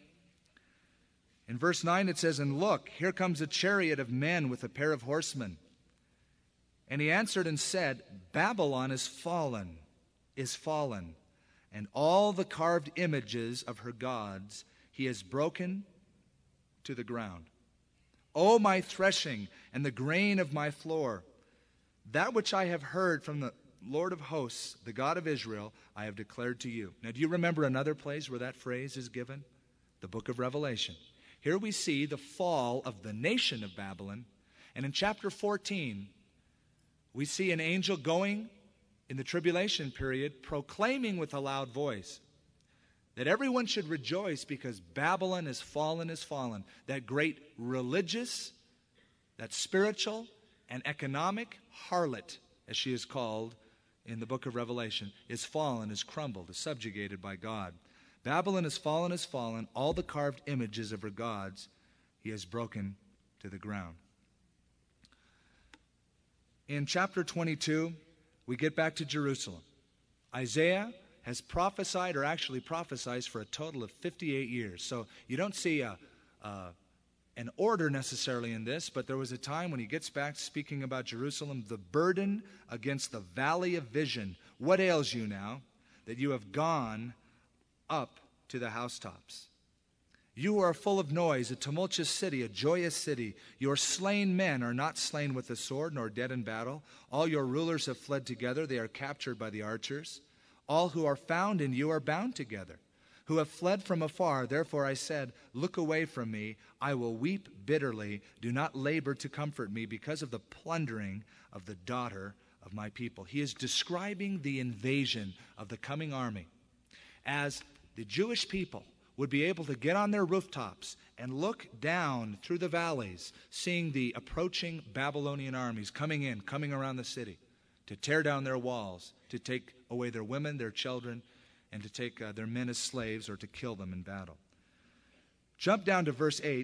In verse nine it says, and look, here comes a chariot of men with a pair of horsemen. And he answered and said, Babylon is fallen, is fallen, and all the carved images of her gods he has broken to the ground. O my threshing and the grain of my floor, that which I have heard from the Lord of hosts, the God of Israel, I have declared to you. Now, do you remember another place where that phrase is given? The book of Revelation. Here we see the fall of the nation of Babylon. And in chapter fourteen, we see an angel going in the tribulation period, proclaiming with a loud voice that everyone should rejoice because Babylon is fallen, is fallen. That great religious, that spiritual and economic harlot, as she is called in the book of Revelation, is fallen, is crumbled, is subjugated by God. Babylon is fallen, is fallen. All the carved images of her gods he has broken to the ground. In chapter twenty-two, we get back to Jerusalem. Isaiah has prophesied, or actually prophesies, for a total of fifty-eight years. So you don't see a, a, an order necessarily in this, but there was a time when he gets back speaking about Jerusalem, the burden against the valley of vision. What ails you now that you have gone up to the housetops? You are full of noise, a tumultuous city, a joyous city. Your slain men are not slain with the sword, nor dead in battle. All your rulers have fled together. They are captured by the archers. All who are found in you are bound together, who have fled from afar. Therefore I said, look away from me. I will weep bitterly. Do not labor to comfort me because of the plundering of the daughter of my people. He is describing the invasion of the coming army as the Jewish people would be able to get on their rooftops and look down through the valleys, seeing the approaching Babylonian armies coming in, coming around the city to tear down their walls, to take away their women, their children, and to take uh, their men as slaves or to kill them in battle. Jump down to verse eight.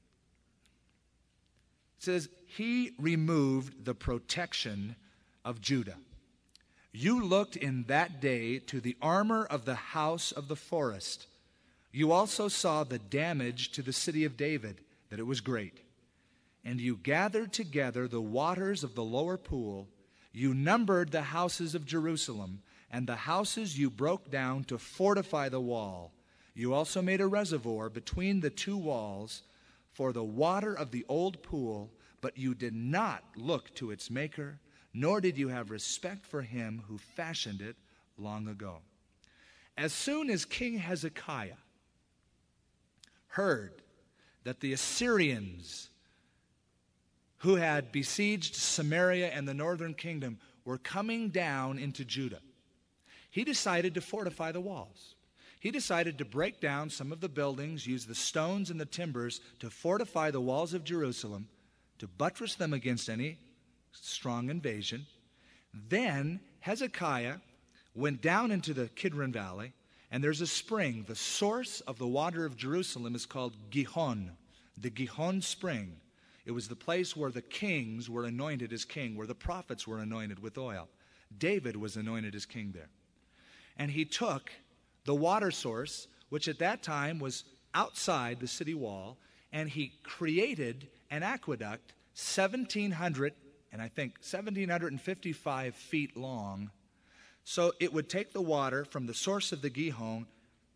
It says, he removed the protection of Judah. You looked in that day to the armor of the house of the forest. You also saw the damage to the city of David, that it was great. And you gathered together the waters of the lower pool. You numbered the houses of Jerusalem, and the houses you broke down to fortify the wall. You also made a reservoir between the two walls for the water of the old pool, but you did not look to its maker, nor did you have respect for him who fashioned it long ago. As soon as King Hezekiah heard that the Assyrians, who had besieged Samaria and the northern kingdom, were coming down into Judah, he decided to fortify the walls. He decided to break down some of the buildings, use the stones and the timbers to fortify the walls of Jerusalem, to buttress them against any strong invasion. Then Hezekiah went down into the Kidron Valley, and there's a spring. The source of the water of Jerusalem is called Gihon, the Gihon spring. It was the place where the kings were anointed as king, where the prophets were anointed with oil. David was anointed as king there. And he took the water source, which at that time was outside the city wall, and he created an aqueduct seventeen hundred, and I think seventeen fifty-five feet long. So it would take the water from the source of the Gihon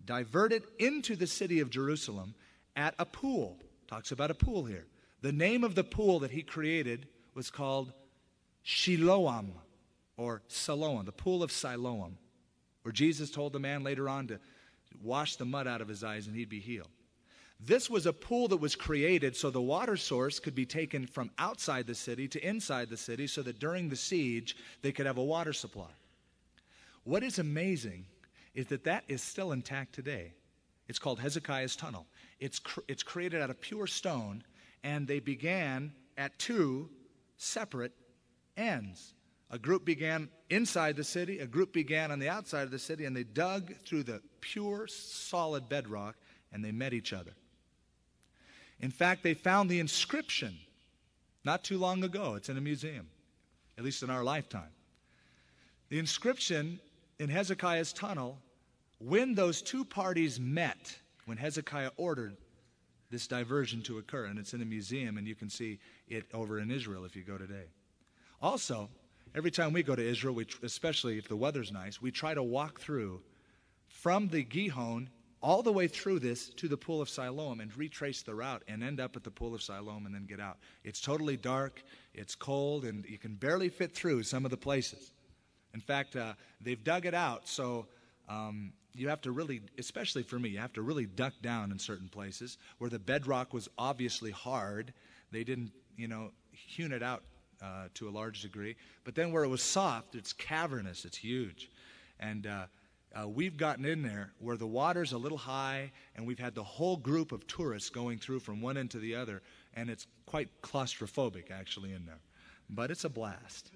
diverted into the city of Jerusalem at a pool. Talks about a pool here. The name of the pool that he created was called Siloam, or Siloam, the pool of Siloam, where Jesus told the man later on to wash the mud out of his eyes and he'd be healed. This was a pool that was created so the water source could be taken from outside the city to inside the city so that during the siege they could have a water supply. What is amazing is that that is still intact today. It's called Hezekiah's Tunnel. It's, cr- it's created out of pure stone, and they began at two separate ends. A group began inside the city, a group began on the outside of the city, and they dug through the pure, solid bedrock, and they met each other. In fact, they found the inscription not too long ago. It's in a museum, at least in our lifetime. The inscription in Hezekiah's Tunnel, when those two parties met, when Hezekiah ordered this diversion to occur, and it's in a museum, and you can see it over in Israel if you go today. Also, every time we go to Israel, we, especially if the weather's nice, we try to walk through from the Gihon all the way through this to the Pool of Siloam and retrace the route and end up at the Pool of Siloam and then get out. It's totally dark, it's cold, and you can barely fit through some of the places. In fact, uh, they've dug it out, so um, you have to really, especially for me, you have to really duck down in certain places where the bedrock was obviously hard. They didn't, you know, hewn it out uh, to a large degree. But then where it was soft, it's cavernous, it's huge. And uh, uh, we've gotten in there where the water's a little high, and we've had the whole group of tourists going through from one end to the other, and it's quite claustrophobic actually in there. But it's a blast.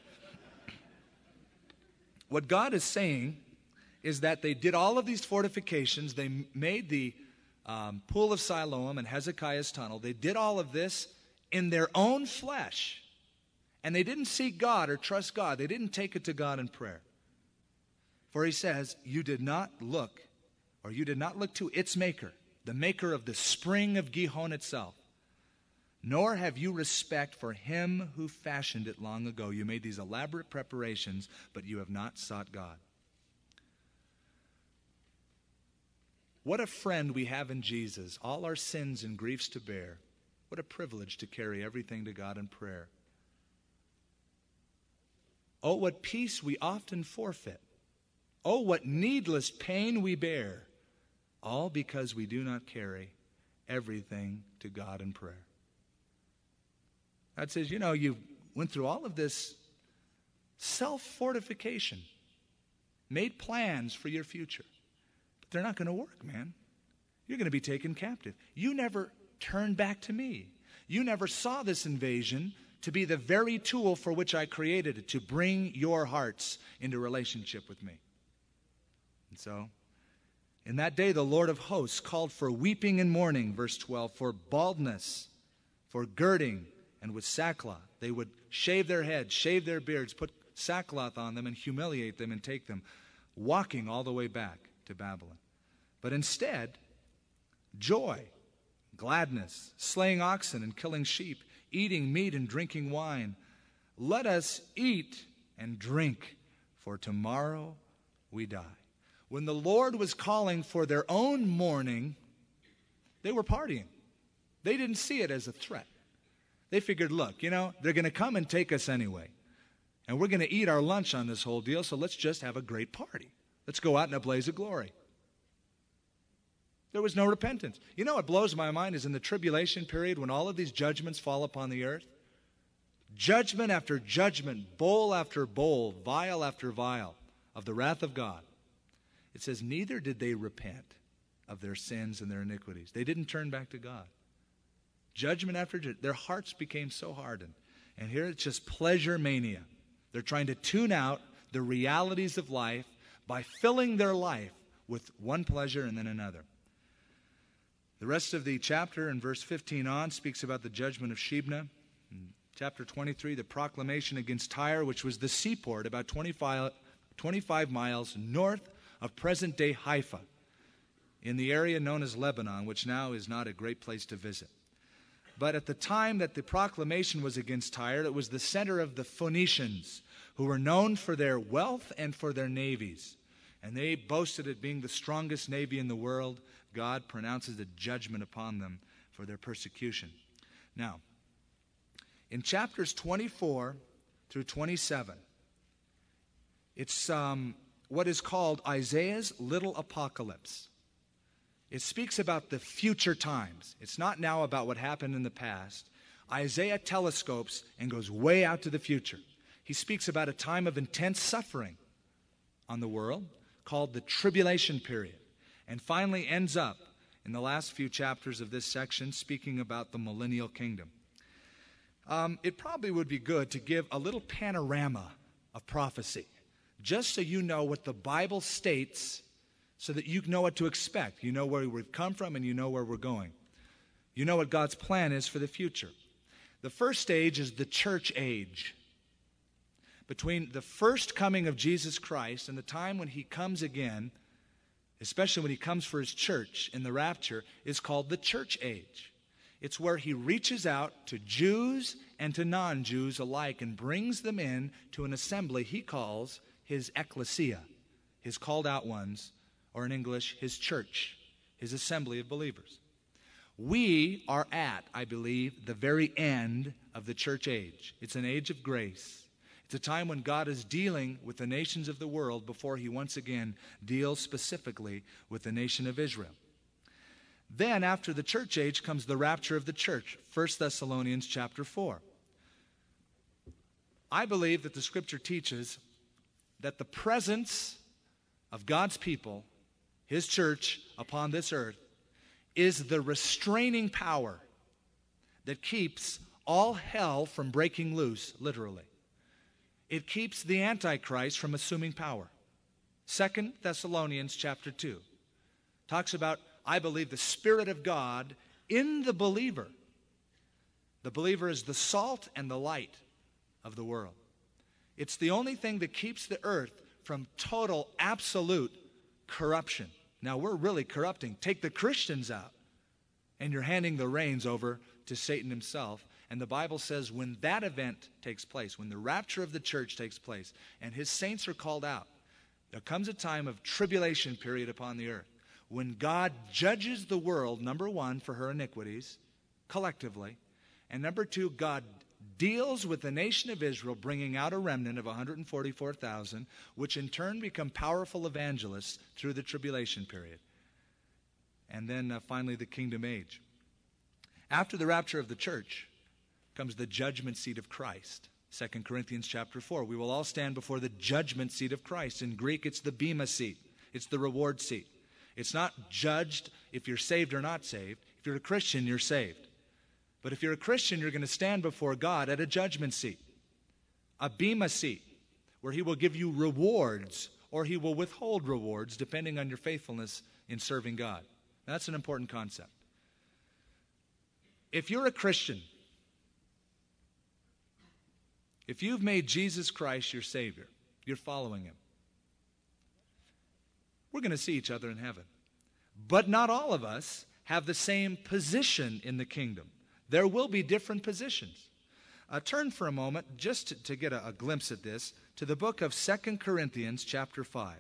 What God is saying is that they did all of these fortifications. They made the um, Pool of Siloam and Hezekiah's Tunnel. They did all of this in their own flesh. And they didn't seek God or trust God. They didn't take it to God in prayer. For he says, you did not look, or you did not look to its maker, the maker of the spring of Gihon itself. Nor have you respect for him who fashioned it long ago. You made these elaborate preparations, but you have not sought God. What a friend we have in Jesus, all our sins and griefs to bear. What a privilege to carry everything to God in prayer. Oh, what peace we often forfeit. Oh, what needless pain we bear. All because we do not carry everything to God in prayer. God says, you know, you went through all of this self-fortification, made plans for your future, but they're not going to work, man. You're going to be taken captive. You never turned back to me. You never saw this invasion to be the very tool for which I created it, to bring your hearts into relationship with me. And so, in that day, the Lord of hosts called for weeping and mourning, verse twelve, for baldness, for girding, and with sackcloth. They would shave their heads, shave their beards, put sackcloth on them, and humiliate them and take them, walking all the way back to Babylon. But instead, joy, gladness, slaying oxen and killing sheep, eating meat and drinking wine. Let us eat and drink, for tomorrow we die. When the Lord was calling for their own mourning, they were partying. They didn't see it as a threat. They figured, look, you know, they're going to come and take us anyway. And we're going to eat our lunch on this whole deal, so let's just have a great party. Let's go out in a blaze of glory. There was no repentance. You know what blows my mind is in the tribulation period when all of these judgments fall upon the earth. Judgment after judgment, bowl after bowl, vial after vial of the wrath of God. It says, neither did they repent of their sins and their iniquities. They didn't turn back to God. Judgment after judgment. Their hearts became so hardened. And here it's just pleasure mania. They're trying to tune out the realities of life by filling their life with one pleasure and then another. The rest of the chapter in verse fifteen on speaks about the judgment of Shebna. In chapter twenty-three, the proclamation against Tyre, which was the seaport about twenty-five, twenty-five miles north of present-day Haifa, in the area known as Lebanon, which now is not a great place to visit. But at the time that the proclamation was against Tyre, it was the center of the Phoenicians, who were known for their wealth and for their navies. and they boasted at being the strongest navy in the world, God pronounces a judgment upon them for their persecution. Now, in chapters twenty-four through twenty-seven, it's um, what is called Isaiah's little apocalypse. It speaks about the future times. It's not now about what happened in the past. Isaiah telescopes and goes way out to the future. He speaks about a time of intense suffering on the world called the tribulation period, and finally ends up in the last few chapters of this section speaking about the millennial kingdom. Um, it probably would be good to give a little panorama of prophecy, just so you know what the Bible states, so that you know what to expect. You know where we've come from and you know where we're going. You know what God's plan is for the future. The first stage is the church age. Between the first coming of Jesus Christ and the time when he comes again, especially when he comes for his church in the rapture, is called the church age. It's where he reaches out to Jews and to non-Jews alike and brings them in to an assembly he calls his ecclesia, his called out ones, or in English, his church, his assembly of believers. We are at, I believe, the very end of the church age. It's an age of grace. It's a time when God is dealing with the nations of the world before he once again deals specifically with the nation of Israel. Then, after the church age, comes the rapture of the church, First Thessalonians chapter four. I believe that the Scripture teaches that the presence of God's people, his church upon this earth, is the restraining power that keeps all hell from breaking loose, literally. It keeps the Antichrist from assuming power. Second Thessalonians chapter two talks about, I believe, the Spirit of God in the believer. The believer is the salt and the light of the world. It's the only thing that keeps the earth from total, absolute corruption. Now, we're really corrupting. Take the Christians out, and you're handing the reins over to Satan himself. And the Bible says when that event takes place, when the rapture of the church takes place, and his saints are called out, there comes a time of tribulation period upon the earth, when God judges the world, number one, for her iniquities, collectively, and number two, God deals with the nation of Israel, bringing out a remnant of one hundred forty-four thousand, which in turn become powerful evangelists through the tribulation period. And then uh, finally the kingdom age. After the rapture of the church comes the judgment seat of Christ. Second Corinthians chapter four. We will all stand before the judgment seat of Christ. In Greek, it's the bema seat. It's the reward seat. It's not judged if you're saved or not saved. If you're a Christian, you're saved. But if you're a Christian, you're going to stand before God at a judgment seat, a bema seat, where he will give you rewards or he will withhold rewards depending on your faithfulness in serving God. Now, that's an important concept. If you're a Christian, if you've made Jesus Christ your Savior, you're following him, we're going to see each other in heaven. But not all of us have the same position in the kingdom. There will be different positions. Uh, turn for a moment, just to, to get a, a glimpse at this, to the book of Second Corinthians chapter five.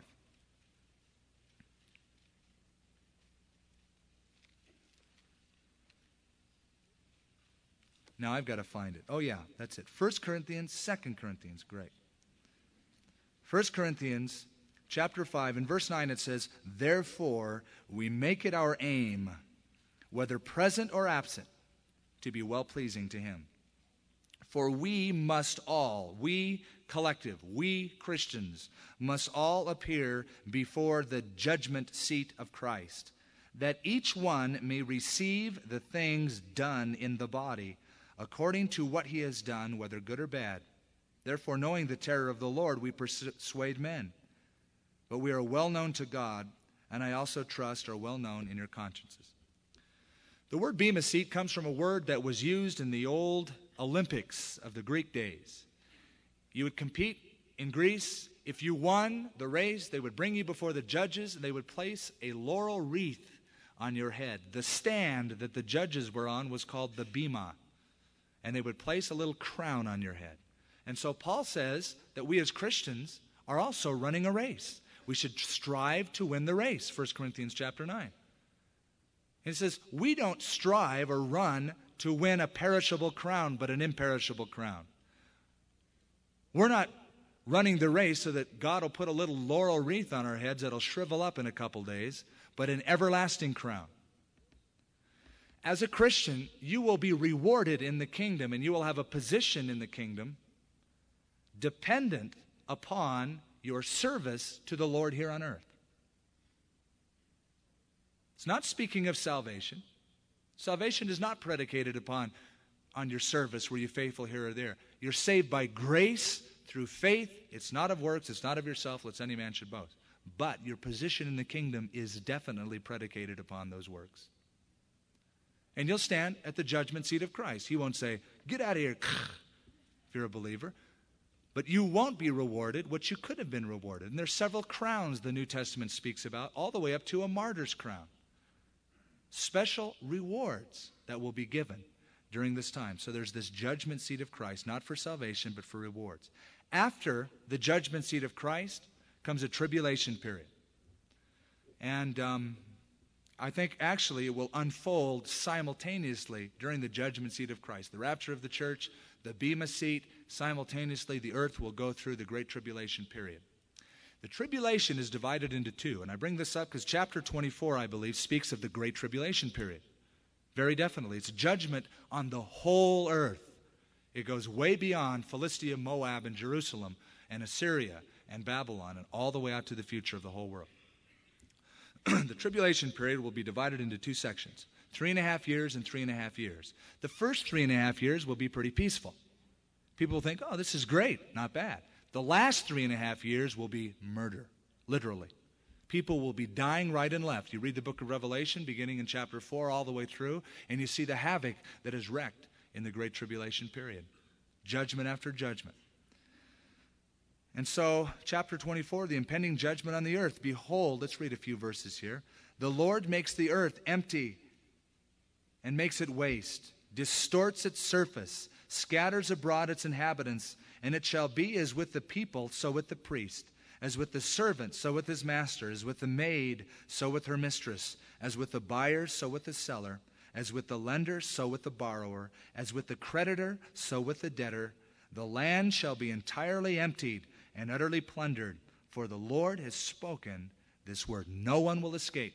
Now I've got to find it. Oh yeah, that's it. First Corinthians, Second Corinthians, great. First Corinthians chapter five, in verse nine it says, "Therefore we make it our aim, whether present or absent, to be well-pleasing to him. For we must all, we collective, we Christians, must all appear before the judgment seat of Christ, that each one may receive the things done in the body, according to what he has done, whether good or bad. Therefore, knowing the terror of the Lord, we persuade men. But we are well known to God, and I also trust are well known in your consciences." The word bema seat comes from a word that was used in the old Olympics of the Greek days. You would compete in Greece. If you won the race, they would bring you before the judges, and they would place a laurel wreath on your head. The stand that the judges were on was called the bema, and they would place a little crown on your head. And so Paul says that we as Christians are also running a race. we should strive to win the race, First Corinthians chapter nine. And it says, we don't strive or run to win a perishable crown, but an imperishable crown. We're not running the race so that God will put a little laurel wreath on our heads that'll shrivel up in a couple days, but an everlasting crown. As a Christian, you will be rewarded in the kingdom, and you will have a position in the kingdom dependent upon your service to the Lord here on earth. It's not speaking of salvation. Salvation is not predicated upon on your service, were you faithful here or there. You're saved by grace through faith. It's not of works. It's not of yourself, lest any man should boast. But your position in the kingdom is definitely predicated upon those works. And you'll stand at the judgment seat of Christ. He won't say, get out of here, if you're a believer. But you won't be rewarded what you could have been rewarded. And there's several crowns the New Testament speaks about, all the way up to a martyr's crown. Special rewards that will be given during this time. So there's this judgment seat of Christ, not for salvation, but for rewards. After the judgment seat of Christ comes a tribulation period. And um, I think actually it will unfold simultaneously during the judgment seat of Christ. The rapture of the church, the Bema seat, simultaneously the earth will go through the great tribulation period. The tribulation is divided into two, and I bring this up because chapter twenty-four, I believe, speaks of the great tribulation period. Very definitely. It's judgment on the whole earth. It goes way beyond Philistia, Moab, and Jerusalem, and Assyria, and Babylon, and all the way out to the future of the whole world. The tribulation period will be divided into two sections, three and a half years and three and a half years. The first three and a half years will be pretty peaceful. People will think, oh, this is great, not bad. The last three and a half years will be murder, literally. People will be dying right and left. You read the book of Revelation, beginning in chapter four all the way through, and you see the havoc that is wreaked in the great tribulation period. Judgment after judgment. And so, chapter twenty-four, the impending judgment on the earth. Behold, let's read a few verses here. The Lord makes the earth empty and makes it waste, distorts its surface, scatters abroad its inhabitants, and it shall be as with the people, so with the priest, as with the servant, so with his master, as with the maid, so with her mistress, as with the buyer, so with the seller, as with the lender, so with the borrower, as with the creditor, so with the debtor. The land shall be entirely emptied and utterly plundered, for the Lord has spoken this word. No one will escape.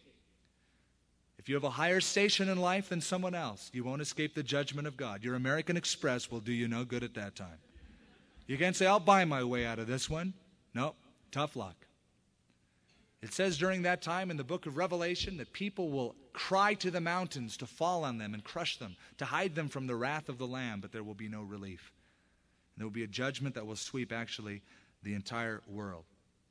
If you have a higher station in life than someone else, you won't escape the judgment of God. Your American Express will do you no good at that time. You can't say, I'll buy my way out of this one. Nope, tough luck. It says during that time in the book of Revelation that people will cry to the mountains to fall on them and crush them, to hide them from the wrath of the Lamb, but there will be no relief. And there will be a judgment that will sweep actually the entire world.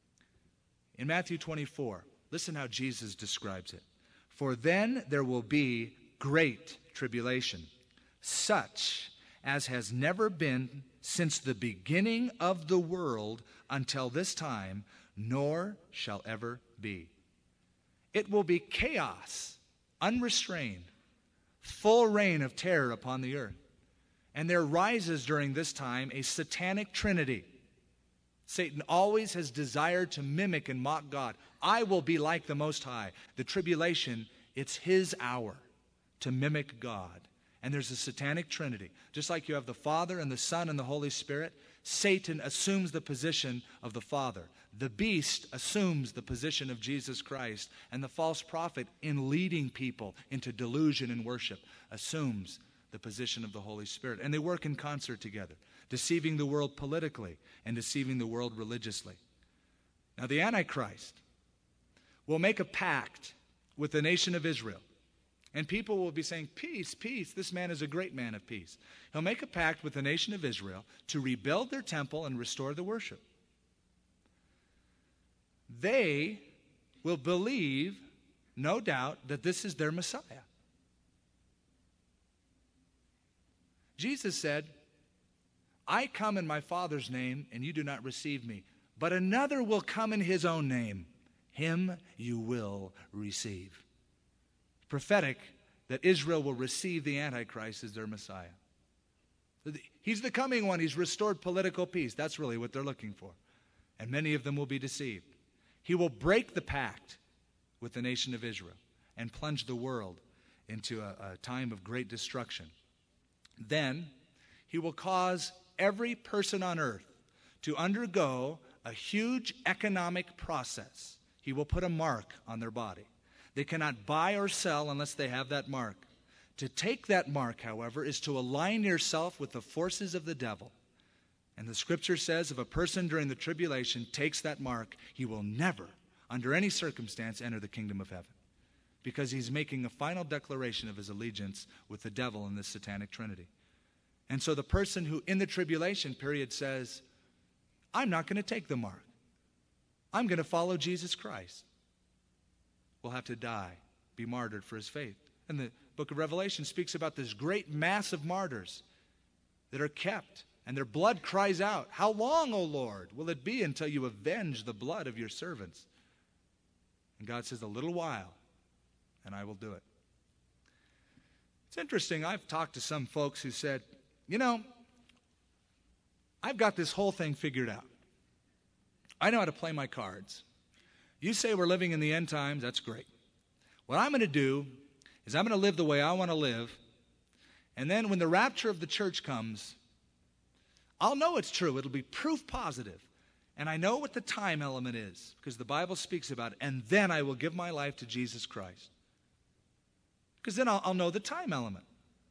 In Matthew twenty-four, listen how Jesus describes it. For then there will be great tribulation, such as has never been since the beginning of the world until this time, nor shall ever be. It will be chaos, unrestrained, full reign of terror upon the earth. And there rises during this time a satanic trinity. Satan always has desired to mimic and mock God. I will be like the Most High. The tribulation, it's his hour to mimic God. And there's a satanic trinity. Just like you have the Father and the Son and the Holy Spirit, Satan assumes the position of the Father. The beast assumes the position of Jesus Christ. And the false prophet, in leading people into delusion and worship, assumes the position of the Holy Spirit. And they work in concert together, deceiving the world politically and deceiving the world religiously. Now the Antichrist will make a pact with the nation of Israel. And people will be saying, peace, peace. This man is a great man of peace. He'll make a pact with the nation of Israel to rebuild their temple and restore the worship. They will believe, no doubt, that this is their Messiah. Jesus said, I come in my Father's name, and you do not receive me. But another will come in his own name. Him you will receive. Prophetic that Israel will receive the Antichrist as their Messiah. He's the coming one. He's restored political peace. That's really what they're looking for. And many of them will be deceived. He will break the pact with the nation of Israel and plunge the world into a, a time of great destruction. Then he will cause every person on earth to undergo a huge economic process. He will put a mark on their body. They cannot buy or sell unless they have that mark. To take that mark, however, is to align yourself with the forces of the devil. And the scripture says if a person during the tribulation takes that mark, he will never, under any circumstance, enter the kingdom of heaven, because he's making a final declaration of his allegiance with the devil in this satanic trinity. And so the person who in the tribulation period says, I'm not going to take the mark, I'm going to follow Jesus Christ, will have to die, be martyred for his faith. And the book of Revelation speaks about this great mass of martyrs that are kept, and their blood cries out, how long, O Lord, will it be until you avenge the blood of your servants? And God says, a little while, and I will do it. It's interesting, I've talked to some folks who said, you know, I've got this whole thing figured out. I know how to play my cards. You say we're living in the end times, that's great. What I'm going to do is I'm going to live the way I want to live, and then when the rapture of the church comes, I'll know it's true. It'll be proof positive. And I know what the time element is, because the Bible speaks about it, and then I will give my life to Jesus Christ. Because then I'll, I'll know the time element.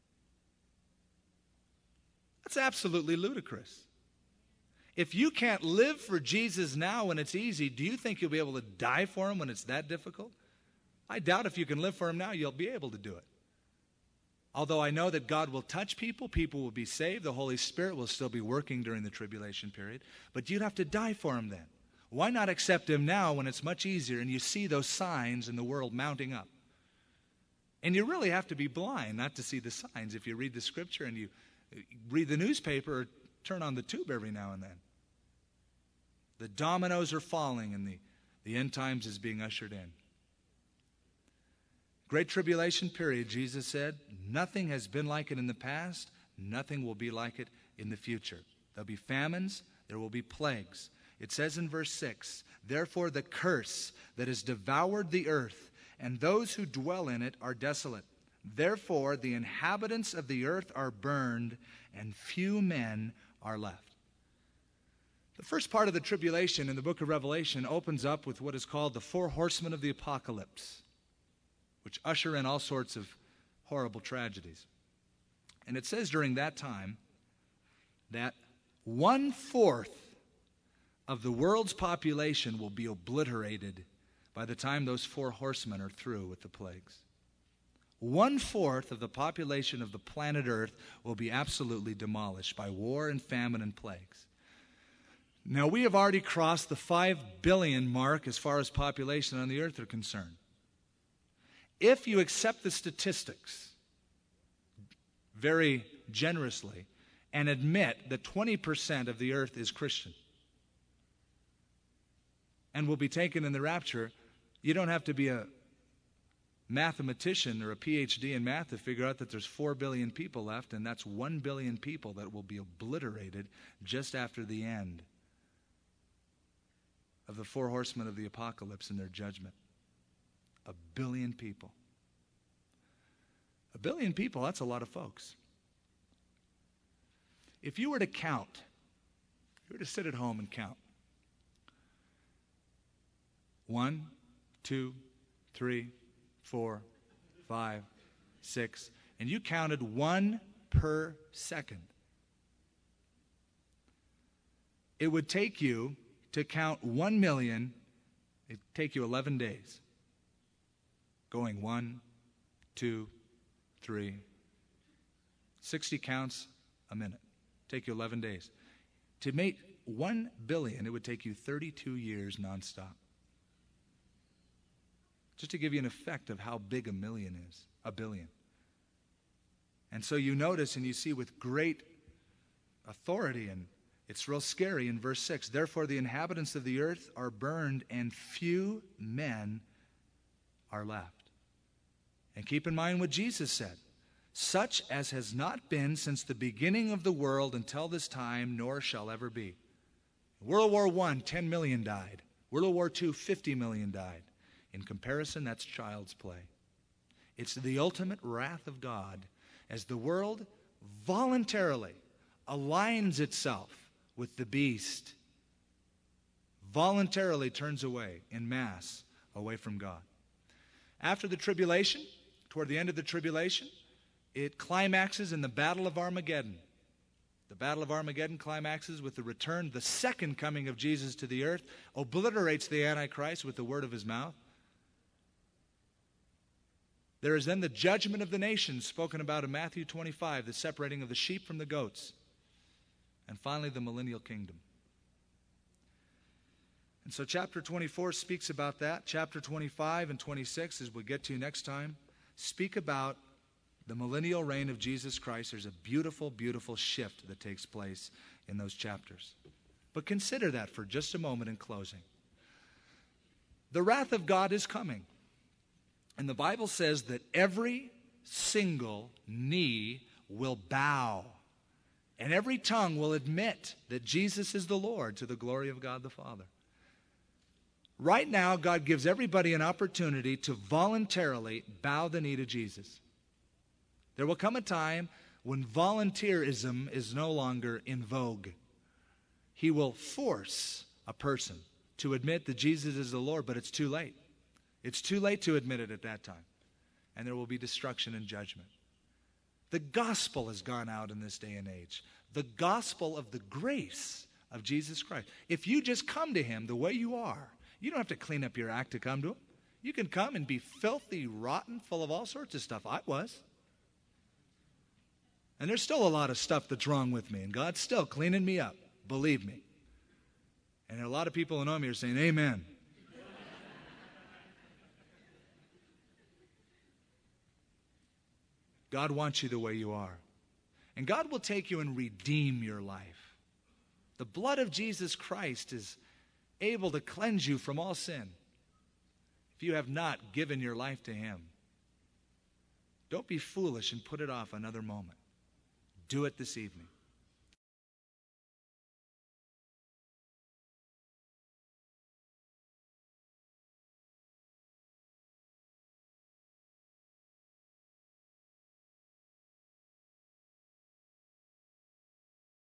That's absolutely ludicrous. If you can't live for Jesus now when it's easy, do you think you'll be able to die for him when it's that difficult? I doubt if you can live for him now, you'll be able to do it. Although I know that God will touch people, people will be saved, the Holy Spirit will still be working during the tribulation period, but you'd have to die for him then. Why not accept him now when it's much easier and you see those signs in the world mounting up? And you really have to be blind not to see the signs if you read the scripture and you read the newspaper or turn on the tube every now and then. The dominoes are falling and the, the end times is being ushered in. Great tribulation period, Jesus said, nothing has been like it in the past, nothing will be like it in the future. There'll be famines, there will be plagues. It says in verse six, therefore the curse that has devoured the earth, and those who dwell in it are desolate. Therefore the inhabitants of the earth are burned, and few men are left. The first part of the tribulation in the book of Revelation opens up with what is called the four horsemen of the apocalypse, which usher in all sorts of horrible tragedies. And it says during that time that one-fourth of the world's population will be obliterated by the time those four horsemen are through with the plagues. One-fourth of the population of the planet Earth will be absolutely demolished by war and famine and plagues. Now, we have already crossed the five billion mark as far as population on the earth are concerned. If you accept the statistics very generously and admit that twenty percent of the earth is Christian and will be taken in the rapture, you don't have to be a mathematician or a P H D in math to figure out that there's four billion people left, and that's one billion people that will be obliterated just after the end of the four horsemen of the apocalypse and their judgment. A billion people. A billion people, that's a lot of folks. If you were to count, if you were to sit at home and count, one, two, three, four, five, six, and you counted one per second, it would take you to count one million, it'd take you eleven days. Going one, two, three, sixty counts a minute. Take you eleven days. To make one billion, it would take you thirty-two years nonstop. Just to give you an effect of how big a million is, a billion. And so you notice and you see with great authority, and it's real scary in verse six, therefore the inhabitants of the earth are burned, and few men are left. And keep in mind what Jesus said, such as has not been since the beginning of the world until this time, nor shall ever be. World War One, ten million died. World War Two, fifty million died. In comparison, that's child's play. It's the ultimate wrath of God as the world voluntarily aligns itself with the beast, voluntarily turns away in mass away from God. After the tribulation, toward the end of the tribulation, it climaxes in the Battle of Armageddon. The Battle of Armageddon climaxes with the return, the second coming of Jesus to the earth, obliterates the Antichrist with the word of his mouth. There is then the judgment of the nations spoken about in Matthew twenty-five, the separating of the sheep from the goats. And finally, the millennial kingdom. And so chapter twenty-four speaks about that. Chapter twenty-five and twenty-six, as we'll get to next time, speak about the millennial reign of Jesus Christ. There's a beautiful, beautiful shift that takes place in those chapters. But consider that for just a moment in closing. The wrath of God is coming. And the Bible says that every single knee will bow, and every tongue will admit that Jesus is the Lord, to the glory of God the Father. Right now, God gives everybody an opportunity to voluntarily bow the knee to Jesus. There will come a time when volunteerism is no longer in vogue. He will force a person to admit that Jesus is the Lord, but it's too late. It's too late to admit it at that time. And there will be destruction and judgment. The gospel has gone out in this day and age. The gospel of the grace of Jesus Christ. If you just come to him the way you are, you don't have to clean up your act to come to him. You can come and be filthy, rotten, full of all sorts of stuff. I was. And there's still a lot of stuff that's wrong with me. And God's still cleaning me up. Believe me. And a lot of people who know me are saying, amen. God wants you the way you are. And God will take you and redeem your life. The blood of Jesus Christ is able to cleanse you from all sin if you have not given your life to him. Don't be foolish and put it off another moment. Do it this evening.